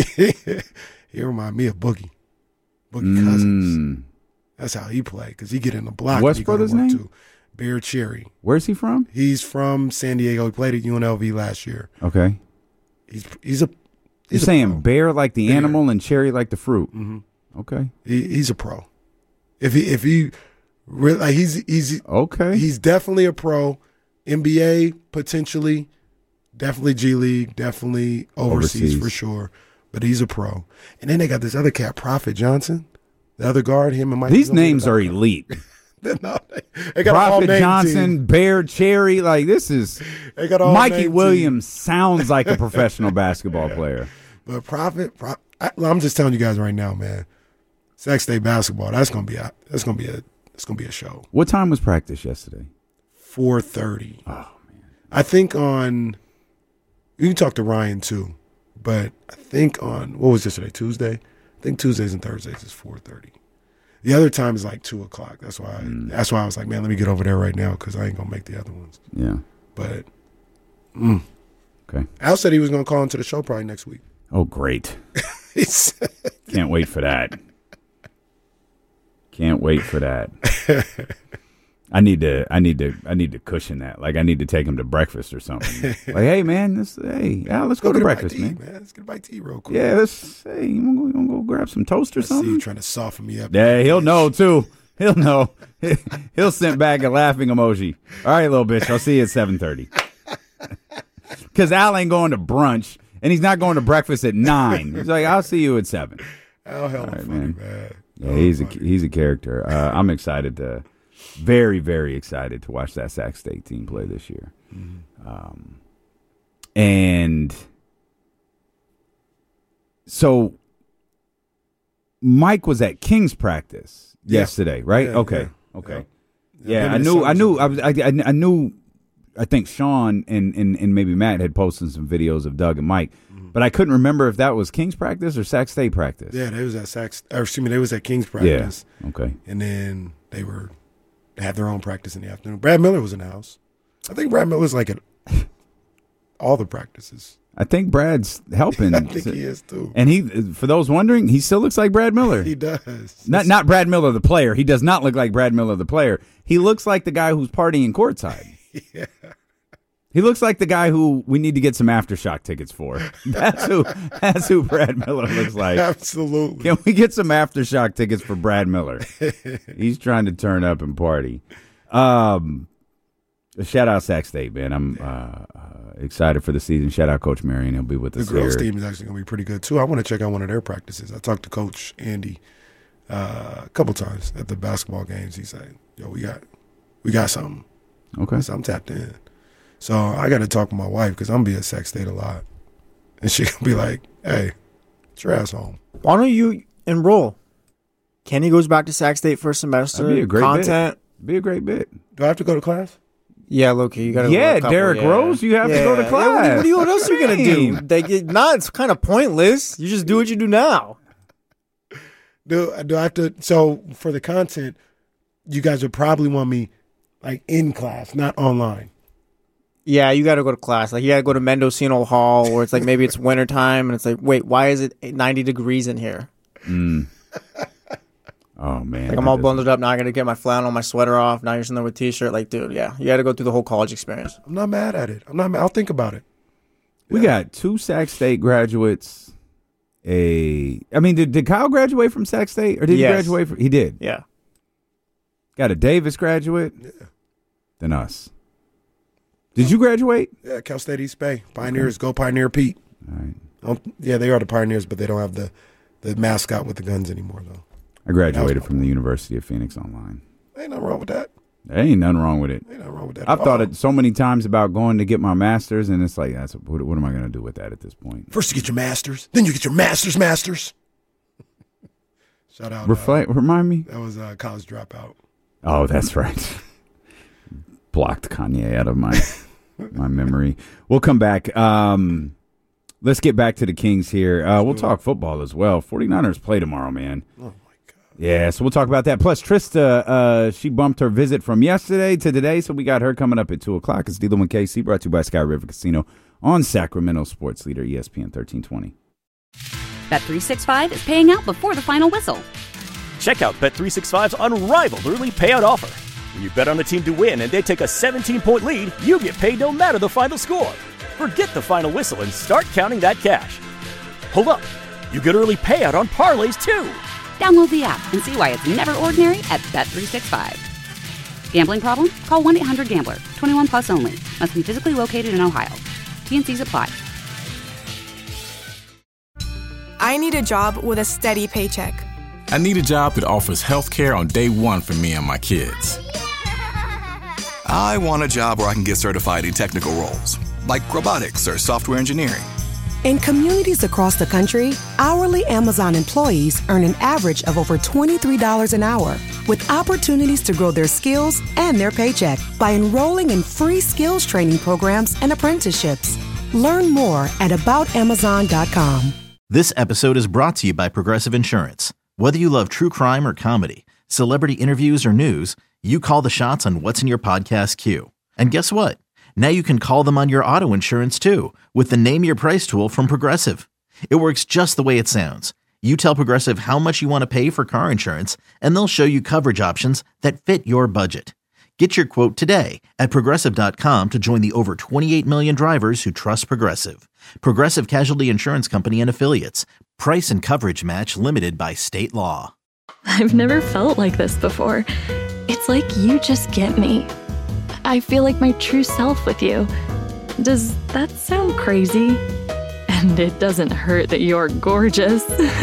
remind me of Boogie Cousins. That's how he play because he get in the block. What's brother's name? Too. Bear Cherry. Where's he from? He's from San Diego. He played at UNLV last year. Okay. You're saying pro. bear like the Bear. animal and cherry like the fruit. Mm-hmm. Okay. He's a pro. If he really, like he's okay. He's definitely a pro. NBA potentially, definitely G League, definitely overseas for sure. But he's a pro. And then they got this other cat, Prophet Johnson, the other guard. Him and Mike. These names are elite. No, they got all Prophet name Johnson, team. Bear Cherry, like this is. They got all Mikey name Williams sounds like a professional basketball player. But I'm just telling you guys right now, man. Sac State basketball. That's gonna be a show. What time was practice yesterday? 4:30. Oh man. I think you can talk to Ryan too, but I think what was yesterday? Tuesday. I think Tuesdays and Thursdays is 4:30. The other time is like 2:00. That's why I was like, man, let me get over there right now because I ain't gonna make the other ones. Yeah. But okay. Al said he was gonna call into the show probably next week. Oh, great. Can't wait for that. Can't wait for that. I need to cushion that. Like I need to take him to breakfast or something. Like, hey man, let's go to breakfast, man. Let's get a bite to eat real quick. Yeah, you wanna go grab some toast or something? See you trying to soften me up. Yeah, he'll know too. He'll know. He'll send back a laughing emoji. All right, little bitch, I'll see you at 7:30. Because Al ain't going to brunch and he's not going to breakfast at 9. He's like, I'll see you at 7. Al hella right, funny, man. Yeah, he's a character. I'm excited very, very excited to watch that Sac State team play this year. And so Mike was at King's practice yesterday, right? Yeah, okay. Yeah, I knew. I think Sean and maybe Matt had posted some videos of Doug and Mike, but I couldn't remember if that was King's practice or Sac State practice. Yeah, they was at King's practice. Yeah. Okay. And then they had their own practice in the afternoon. Brad Miller was in the house. I think Brad Miller's like at all the practices. I think Brad's helping. I think he is too. And he, for those wondering, he still looks like Brad Miller. He does. Not Brad Miller the player. He does not look like Brad Miller the player. He looks like the guy who's partying courtside. Yeah. He looks like the guy who we need to get some Aftershock tickets for. That's who Brad Miller looks like. Absolutely. Can we get some Aftershock tickets for Brad Miller? He's trying to turn up and party. Shout out Sac State, man. I'm excited for the season. Shout out Coach Marion. He'll be with us. The girls here. team is actually going to be pretty good too. I want to check out one of their practices. I talked to Coach Andy a couple times at the basketball games. He said, "Yo, we got something." Okay, so I'm tapped in. So I got to talk with my wife because I'm gonna be at Sac State a lot, and she gonna be like, "Hey, get your ass home." Why don't you enroll? Kenny goes back to Sac State for a semester. That'd be a great content. bit. Be a great bit. Do I have to go to class? Yeah, Loki, you got to. Yeah, Derrick Rose, you have to go to class. What else are you gonna do? It's kind of pointless. You just do what you do now. Do I have to? So for the content, you guys would probably want me like in class, not online. Yeah, you got to go to class. Like you got to go to Mendocino Hall, where it's like maybe it's wintertime and it's like, wait, why is it 90 degrees in here? Oh man, like I'm all bundled up now. I got to get my flannel, my sweater off. Now you're sitting there with a t-shirt. Like, dude, yeah, you got to go through the whole college experience. I'm not mad at it. I'll think about it. We got 2 Sac State graduates. Did Kyle graduate from Sac State, or did he graduate? He did. Yeah. Got a Davis graduate. Yeah. Then us. Did you graduate? Yeah, Cal State East Bay. Pioneers. Go Pioneer Pete. All right. Yeah, they are the Pioneers, but they don't have the mascot with the guns anymore, though. I graduated from the University of Phoenix Online. Ain't nothing wrong with that. There ain't nothing wrong with it. Ain't nothing wrong with that. I've thought it so many times about going to get my master's, and it's like, what am I going to do with that at this point? First you get your master's, then you get your master's. Shout out. Remind me? That was College Dropout. Oh, that's right. Blocked Kanye out of my memory. We'll come back. Let's get back to the Kings here. We'll talk football as well. 49ers play tomorrow, man. Oh, my God. Yeah, so we'll talk about that. Plus, Trista, she bumped her visit from yesterday to today, so we got her coming up at 2 o'clock. It's Dealing with KC, brought to you by Sky River Casino on Sacramento Sports Leader, ESPN 1320. Bet365 is paying out before the final whistle. Check out Bet365's unrivaled early payout offer. When you bet on a team to win and they take a 17-point lead, you get paid no matter the final score. Forget the final whistle and start counting that cash. Hold up. You get early payout on parlays, too. Download the app and see why it's never ordinary at Bet365. Gambling problem? Call 1-800-GAMBLER. 21 plus only. Must be physically located in Ohio. T&Cs apply. I need a job with a steady paycheck. I need a job that offers health care on day one for me and my kids. I want a job where I can get certified in technical roles, like robotics or software engineering. In communities across the country, hourly Amazon employees earn an average of over $23 an hour, with opportunities to grow their skills and their paycheck by enrolling in free skills training programs and apprenticeships. Learn more at aboutamazon.com. This episode is brought to you by Progressive Insurance. Whether you love true crime or comedy, celebrity interviews or news, you call the shots on what's in your podcast queue. And guess what? Now you can call them on your auto insurance too with the Name Your Price tool from Progressive. It works just the way it sounds. You tell Progressive how much you want to pay for car insurance, and they'll show you coverage options that fit your budget. Get your quote today at Progressive.com to join the over 28 million drivers who trust Progressive. Progressive Casualty Insurance Company and Affiliates. Price and coverage match limited by state law. I've never felt like this before. It's like you just get me. I feel like my true self with you. Does that sound crazy? And it doesn't hurt that you're gorgeous.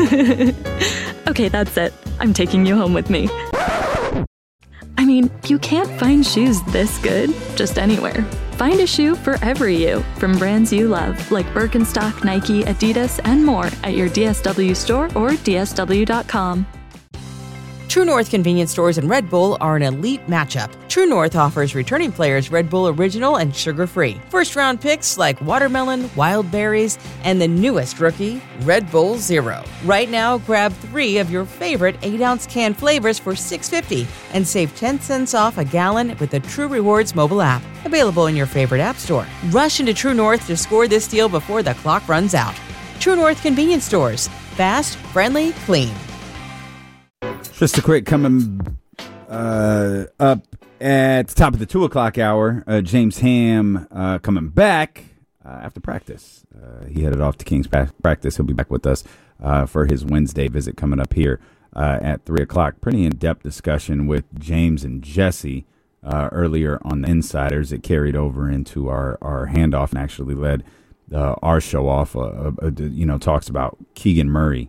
Okay, that's it. I'm taking you home with me. I mean, you can't find shoes this good just anywhere. Find a shoe for every you from brands you love, like Birkenstock, Nike, Adidas, and more at your DSW store or DSW.com. True North convenience stores and Red Bull are an elite matchup. True North offers returning players Red Bull Original and sugar-free. First-round picks like watermelon, wild berries, and the newest rookie, Red Bull Zero. Right now, grab 3 of your favorite 8-ounce can flavors for $6.50 and save 10 cents off a gallon with the True Rewards mobile app. Available in your favorite app store. Rush into True North to score this deal before the clock runs out. True North convenience stores. Fast, friendly, clean. Just a quick coming up at the top of the 2 o'clock hour. James Ham coming back after practice. He headed off to King's practice. He'll be back with us for his Wednesday visit coming up here at 3 o'clock. Pretty in-depth discussion with James and Jesse earlier on the Insiders. It carried over into our handoff and actually led our show off. Talks about Keegan Murray.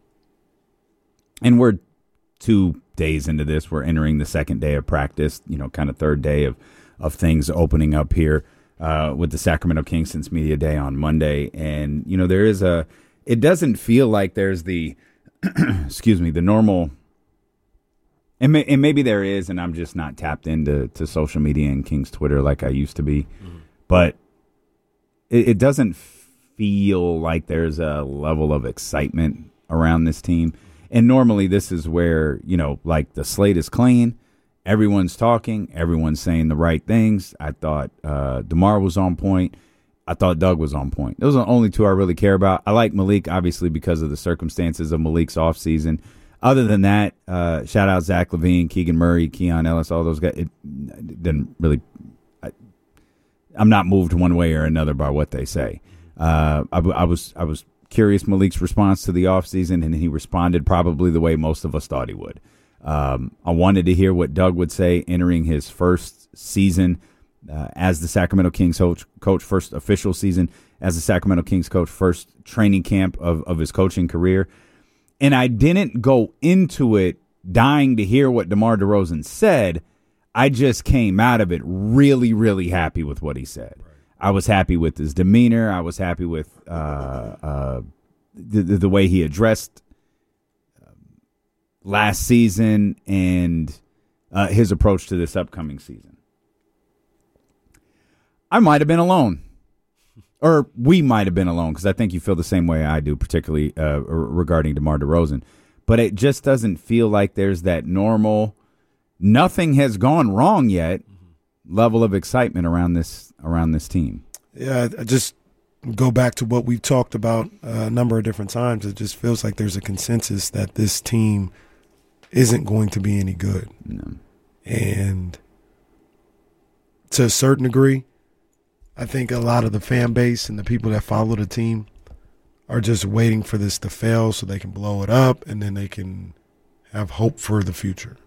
And we're 2 days into this. We're entering the second day of practice, kind of third day of things opening up here with the Sacramento Kings since Media Day on Monday. And, there is it doesn't feel like there's the, the normal, and maybe there is, and I'm just not tapped into social media and Kings Twitter like I used to be. Mm-hmm. But it doesn't feel like there's a level of excitement around this team. And normally this is where, the slate is clean. Everyone's talking. Everyone's saying the right things. I thought DeMar was on point. I thought Doug was on point. Those are the only 2 I really care about. I like Malik, obviously, because of the circumstances of Malik's offseason. Other than that, shout out Zach LaVine, Keegan Murray, Keon Ellis, all those guys. It didn't really – I'm not moved one way or another by what they say. I was curious Malik's response to the offseason, and he responded probably the way most of us thought he would. I wanted to hear what Doug would say entering his first season as the Sacramento Kings coach, first official season as the Sacramento Kings coach, first training camp of his coaching career. And I didn't go into it dying to hear what DeMar DeRozan said. I just came out of it really, really happy with what he said. Right. I was happy with his demeanor. I was happy with the way he addressed last season and his approach to this upcoming season. I might have been alone. Or we might have been alone, because I think you feel the same way I do, particularly regarding DeMar DeRozan. But it just doesn't feel like there's that normal, nothing has gone wrong yet level of excitement around this team. Yeah, I just go back to what we've talked about a number of different times. It just feels like there's a consensus that this team isn't going to be any good. No. And to a certain degree, I think a lot of the fan base and the people that follow the team are just waiting for this to fail so they can blow it up and then they can have hope for the future.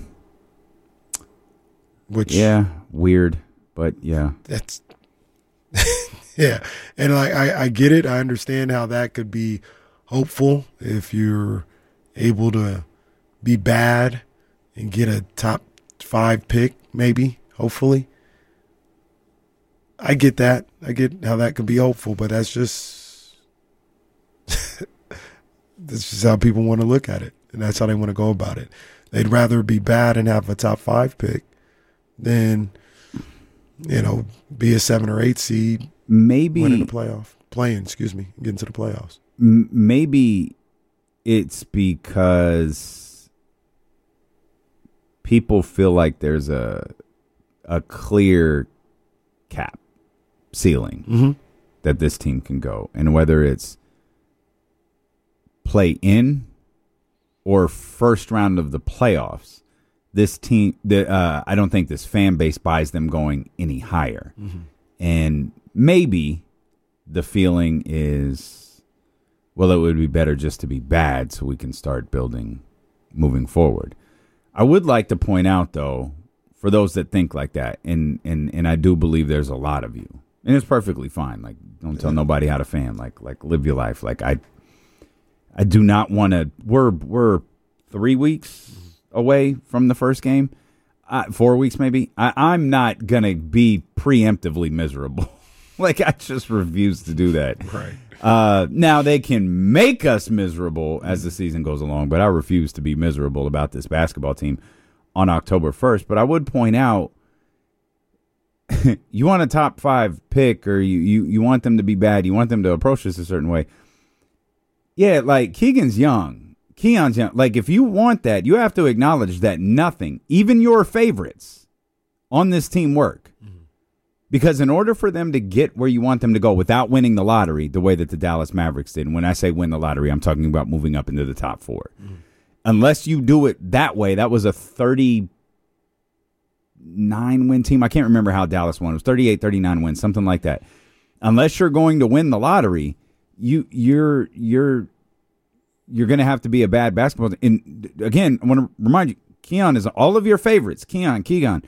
Which, yeah, weird, but yeah. That's yeah. And I get it. I understand how that could be hopeful if you're able to be bad and get a top 5 pick, maybe, hopefully. I get that. I get how that could be hopeful, but that's just how people want to look at it, and that's how they want to go about it. They'd rather be bad and have a top 5 pick than, be a 7 or 8 seed, maybe get into the playoffs. Maybe it's because people feel like there's a clear cap ceiling that this team can go, and whether it's play in or first round of the playoffs, this team, I don't think this fan base buys them going any higher. And maybe the feeling is, well, it would be better just to be bad so we can start building moving forward. I would like to point out, though, for those that think like that, and I do believe there's a lot of you, and it's perfectly fine. Like, don't tell nobody how to fan. Like live your life. Like, I do not want to. We're 3 weeks away from the first game, 4 weeks maybe. I'm not gonna be preemptively miserable. Like, I just refuse to do that. Right. Now they can make us miserable as the season goes along, but I refuse to be miserable about this basketball team on October 1st. But I would point out, you want a top 5 pick, or you want them to be bad, you want them to approach this a certain way. Yeah, like Keon's young. Like, if you want that, you have to acknowledge that nothing, even your favorites on this team, work. Because in order for them to get where you want them to go without winning the lottery, the way that the Dallas Mavericks did, and when I say win the lottery, I'm talking about moving up into the top 4. Unless you do it that way, that was a 39-win team. I can't remember how Dallas won. It was 38, 39 wins, something like that. Unless you're going to win the lottery, you're going to have to be a bad basketball team. And again, I want to remind you, Keon is all of your favorites. Keegan,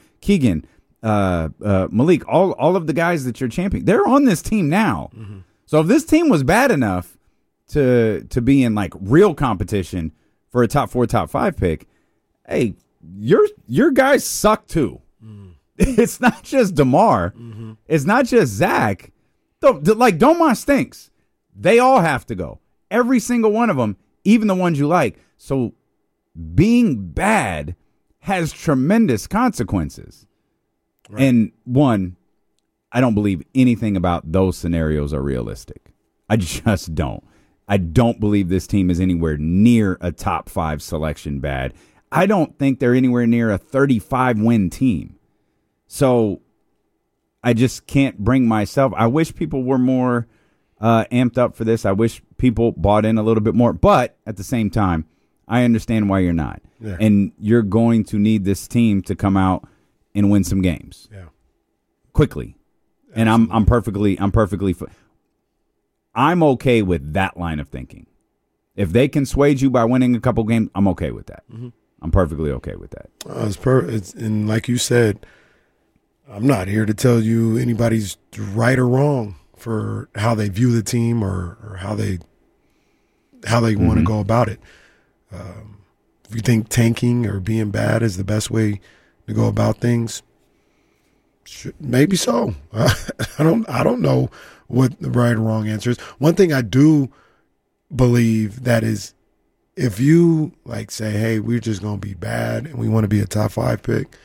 Malik, all of the guys that you're championing, they're on this team now. So if this team was bad enough to be in like real competition for a top 4, top 5 pick, hey, your guys suck too. It's not just DeMar. It's not just Zach. Domar stinks. They all have to go. Every single one of them, even the ones you like. So being bad has tremendous consequences. Right. And one, I don't believe anything about those scenarios are realistic. I just don't. I don't believe this team is anywhere near a top 5 selection bad. I don't think they're anywhere near a 35-win team. So I just can't bring myself. I wish people were more amped up for this. I wish people bought in a little bit more. But at the same time, I understand why you're not. Yeah. And you're going to need this team to come out and win some games quickly. And I'm perfectly I'm okay with that line of thinking. If they can sway you by winning a couple games, I'm okay with that. Mm-hmm. I'm perfectly okay with that. And like you said, I'm not here to tell you anybody's right or wrong for how they view the team or how they want to go about it. If you think tanking or being bad is the best way to go about things, maybe so. I don't know what the right or wrong answer is. One thing I do believe that is, if you like say, hey, we're just going to be bad and we want to be a top 5 pick,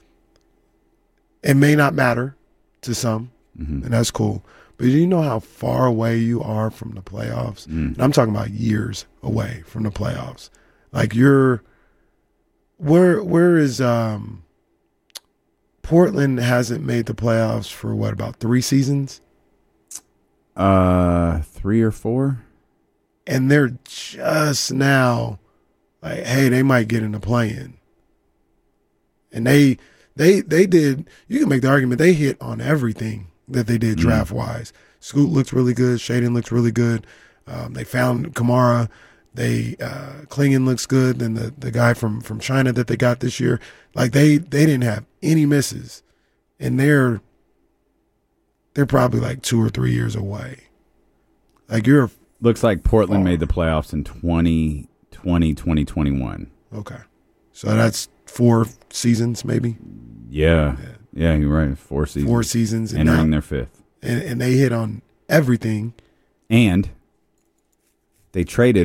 it may not matter to some, and that's cool. But do you know how far away you are from the playoffs? And I'm talking about years away from the playoffs. Like where is Portland hasn't made the playoffs for what, about 3 seasons? 3 or 4. And they're just now like, hey, they might get in the play-in. And they did, you can make the argument, they hit on everything that they did draft-wise. Scoot looks really good. Shaden looks really good. They found Kamara. Klingon looks good. Then the guy from China that they got this year, like they didn't have any misses. And they're probably like 2 or 3 years away. Like looks like Portland made the playoffs in 2020, 2021. Okay. So that's 4 seasons maybe? Yeah, you're right. 4 seasons. 4 seasons. Entering their 5th. And they hit on everything. And they traded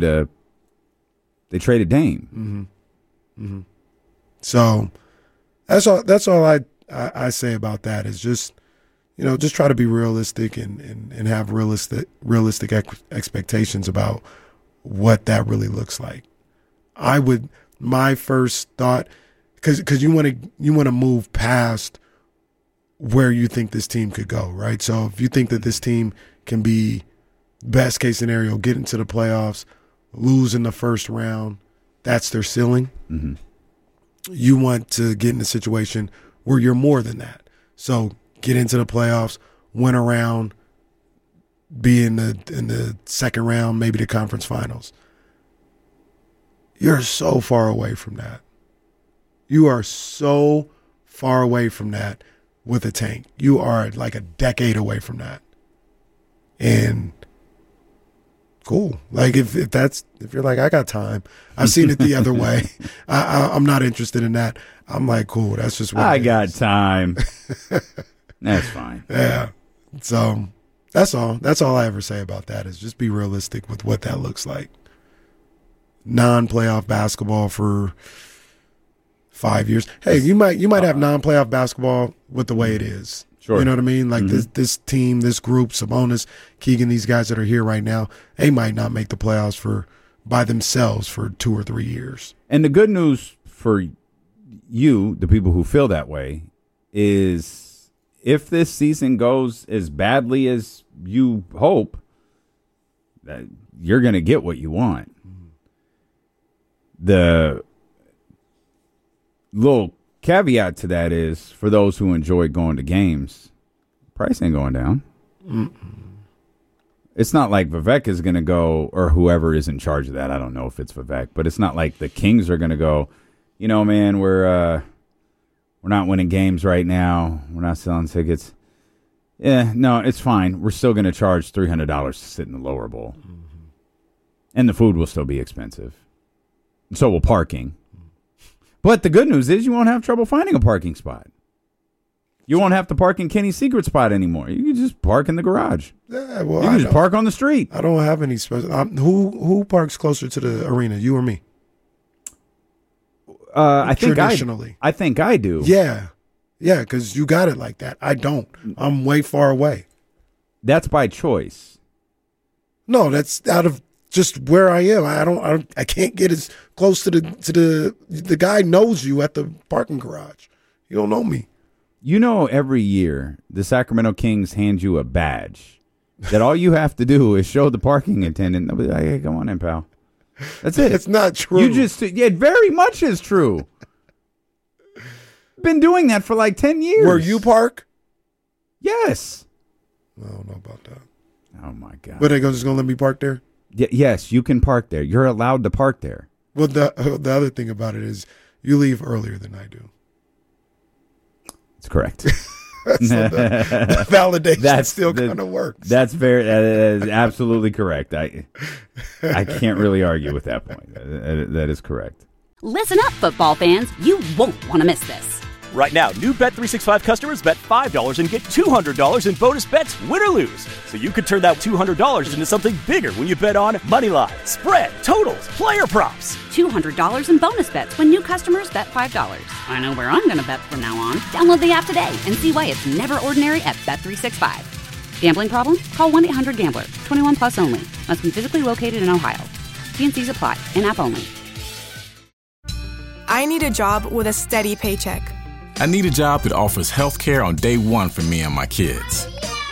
Dame. Mm-hmm. So that's all I say about that is just, just try to be realistic and have realistic expectations about what that really looks like. My first thought, because you want to move past where you think this team could go, right? So if you think that this team can be best case scenario, get into the playoffs, lose in the first round, that's their ceiling. Mm-hmm. You want to get in a situation where you're more than that. So get into the playoffs, win a round, be in the second round, maybe the conference finals. You're so far away from that. You are so far away from that with a tank. You are like a decade away from that. And cool. Like if you're like, I got time. I've seen it the other way. I'm not interested in that. I'm like, cool. That's just what I got time. That's fine. Yeah. So that's all. That's all I ever say about that is just be realistic with what that looks like. Non-playoff basketball for 5 years. Hey, you might have non-playoff basketball with the way it is. Sure. You know what I mean? Like this team, this group, Sabonis, Keegan, these guys that are here right now, they might not make the playoffs by themselves for 2 or 3 years. And the good news for you, the people who feel that way, is if this season goes as badly as you hope, that you're going to get what you want. The little caveat to that is, for those who enjoy going to games, price ain't going down. It's not like Vivek is going to go, or whoever is in charge of that. I don't know if it's Vivek, but it's not like the Kings are going to go, man, we're not winning games right now. We're not selling tickets. Yeah, no, it's fine. We're still going to charge $300 to sit in the lower bowl. And the food will still be expensive. And so will parking. But the good news is you won't have trouble finding a parking spot. You won't have to park in Kenny's secret spot anymore. You can just park in the garage. Yeah, well, you can just park on the street. I don't have any special. Who parks closer to the arena, you or me? I think I do. Yeah, because you got it like that. I don't. I'm way far away. That's by choice. No, that's out of just where I am. I can't get as close to the guy knows you at the parking garage. You don't know me. Every year the Sacramento Kings hand you a badge that all you have to do is show the parking attendant. They'll be like, hey, come on in, pal. That's it. It's not true. It very much is true. Been doing that for like 10 years. Where you park? Yes. I don't know about that. Oh, my God. But they're just going to let me park there? Yes, you can park there. You're allowed to park there. Well, the other thing about it is you leave earlier than I do. That's correct. So the validation still kind of works. That is absolutely correct. I can't really argue with that point. That is correct. Listen up, football fans. You won't want to miss this. Right now, new Bet365 customers bet $5 and get $200 in bonus bets, win or lose. So you could turn that $200 into something bigger when you bet on money line, spread, totals, player props. $200 in bonus bets when new customers bet $5. I know where I'm going to bet from now on. Download the app today and see why it's never ordinary at Bet365. Gambling problem? Call 1-800-GAMBLER. 21 plus only. Must be physically located in Ohio. T&Cs apply. In-app only. I need a job with a steady paycheck. I need a job that offers health care on day one for me and my kids.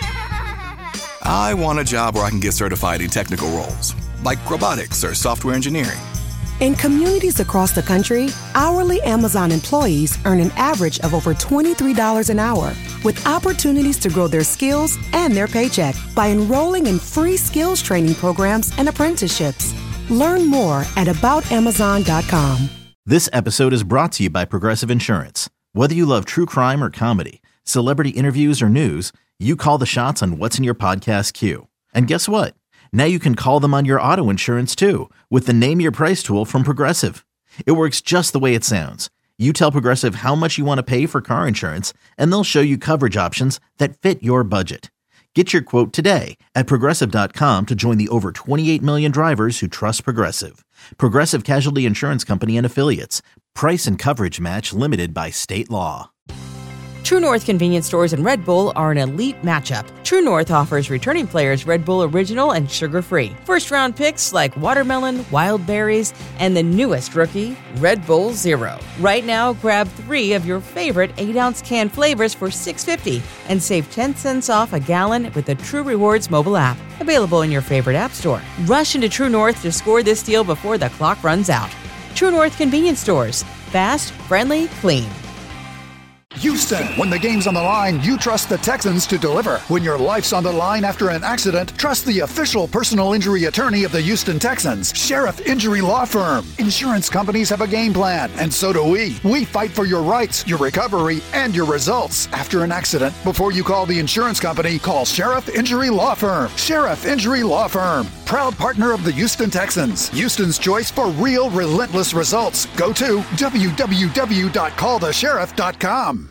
I want a job where I can get certified in technical roles, like robotics or software engineering. In communities across the country, hourly Amazon employees earn an average of over $23 an hour, with opportunities to grow their skills and their paycheck by enrolling in free skills training programs and apprenticeships. Learn more at aboutamazon.com. This episode is brought to you by Progressive Insurance. Whether you love true crime or comedy, celebrity interviews or news, you call the shots on what's in your podcast queue. And guess what? Now you can call them on your auto insurance too with the Name Your Price tool from Progressive. It works just the way it sounds. You tell Progressive how much you want to pay for car insurance, and they'll show you coverage options that fit your budget. Get your quote today at Progressive.com to join the over 28 million drivers who trust Progressive. Progressive Casualty Insurance Company and Affiliates. Price and coverage match limited by state law. True North convenience stores and Red Bull are an elite matchup. True North offers returning players Red Bull Original and sugar-free. First-round picks like watermelon, wild berries, and the newest rookie, Red Bull Zero. Right now, grab 3 of your favorite 8-ounce can flavors for $6.50 and save 10 cents off a gallon with the True Rewards mobile app. Available in your favorite app store. Rush into True North to score this deal before the clock runs out. True North convenience stores. Fast, friendly, clean. Houston, when the game's on the line, you trust the Texans to deliver. When your life's on the line after an accident, trust the official personal injury attorney of the Houston Texans, Sheriff Injury Law Firm. Insurance companies have a game plan, and so do we. We fight for your rights, your recovery, and your results. After an accident, before you call the insurance company, call Sheriff Injury Law Firm. Sheriff Injury Law Firm, proud partner of the Houston Texans. Houston's choice for real, relentless results. Go to www.callthesheriff.com.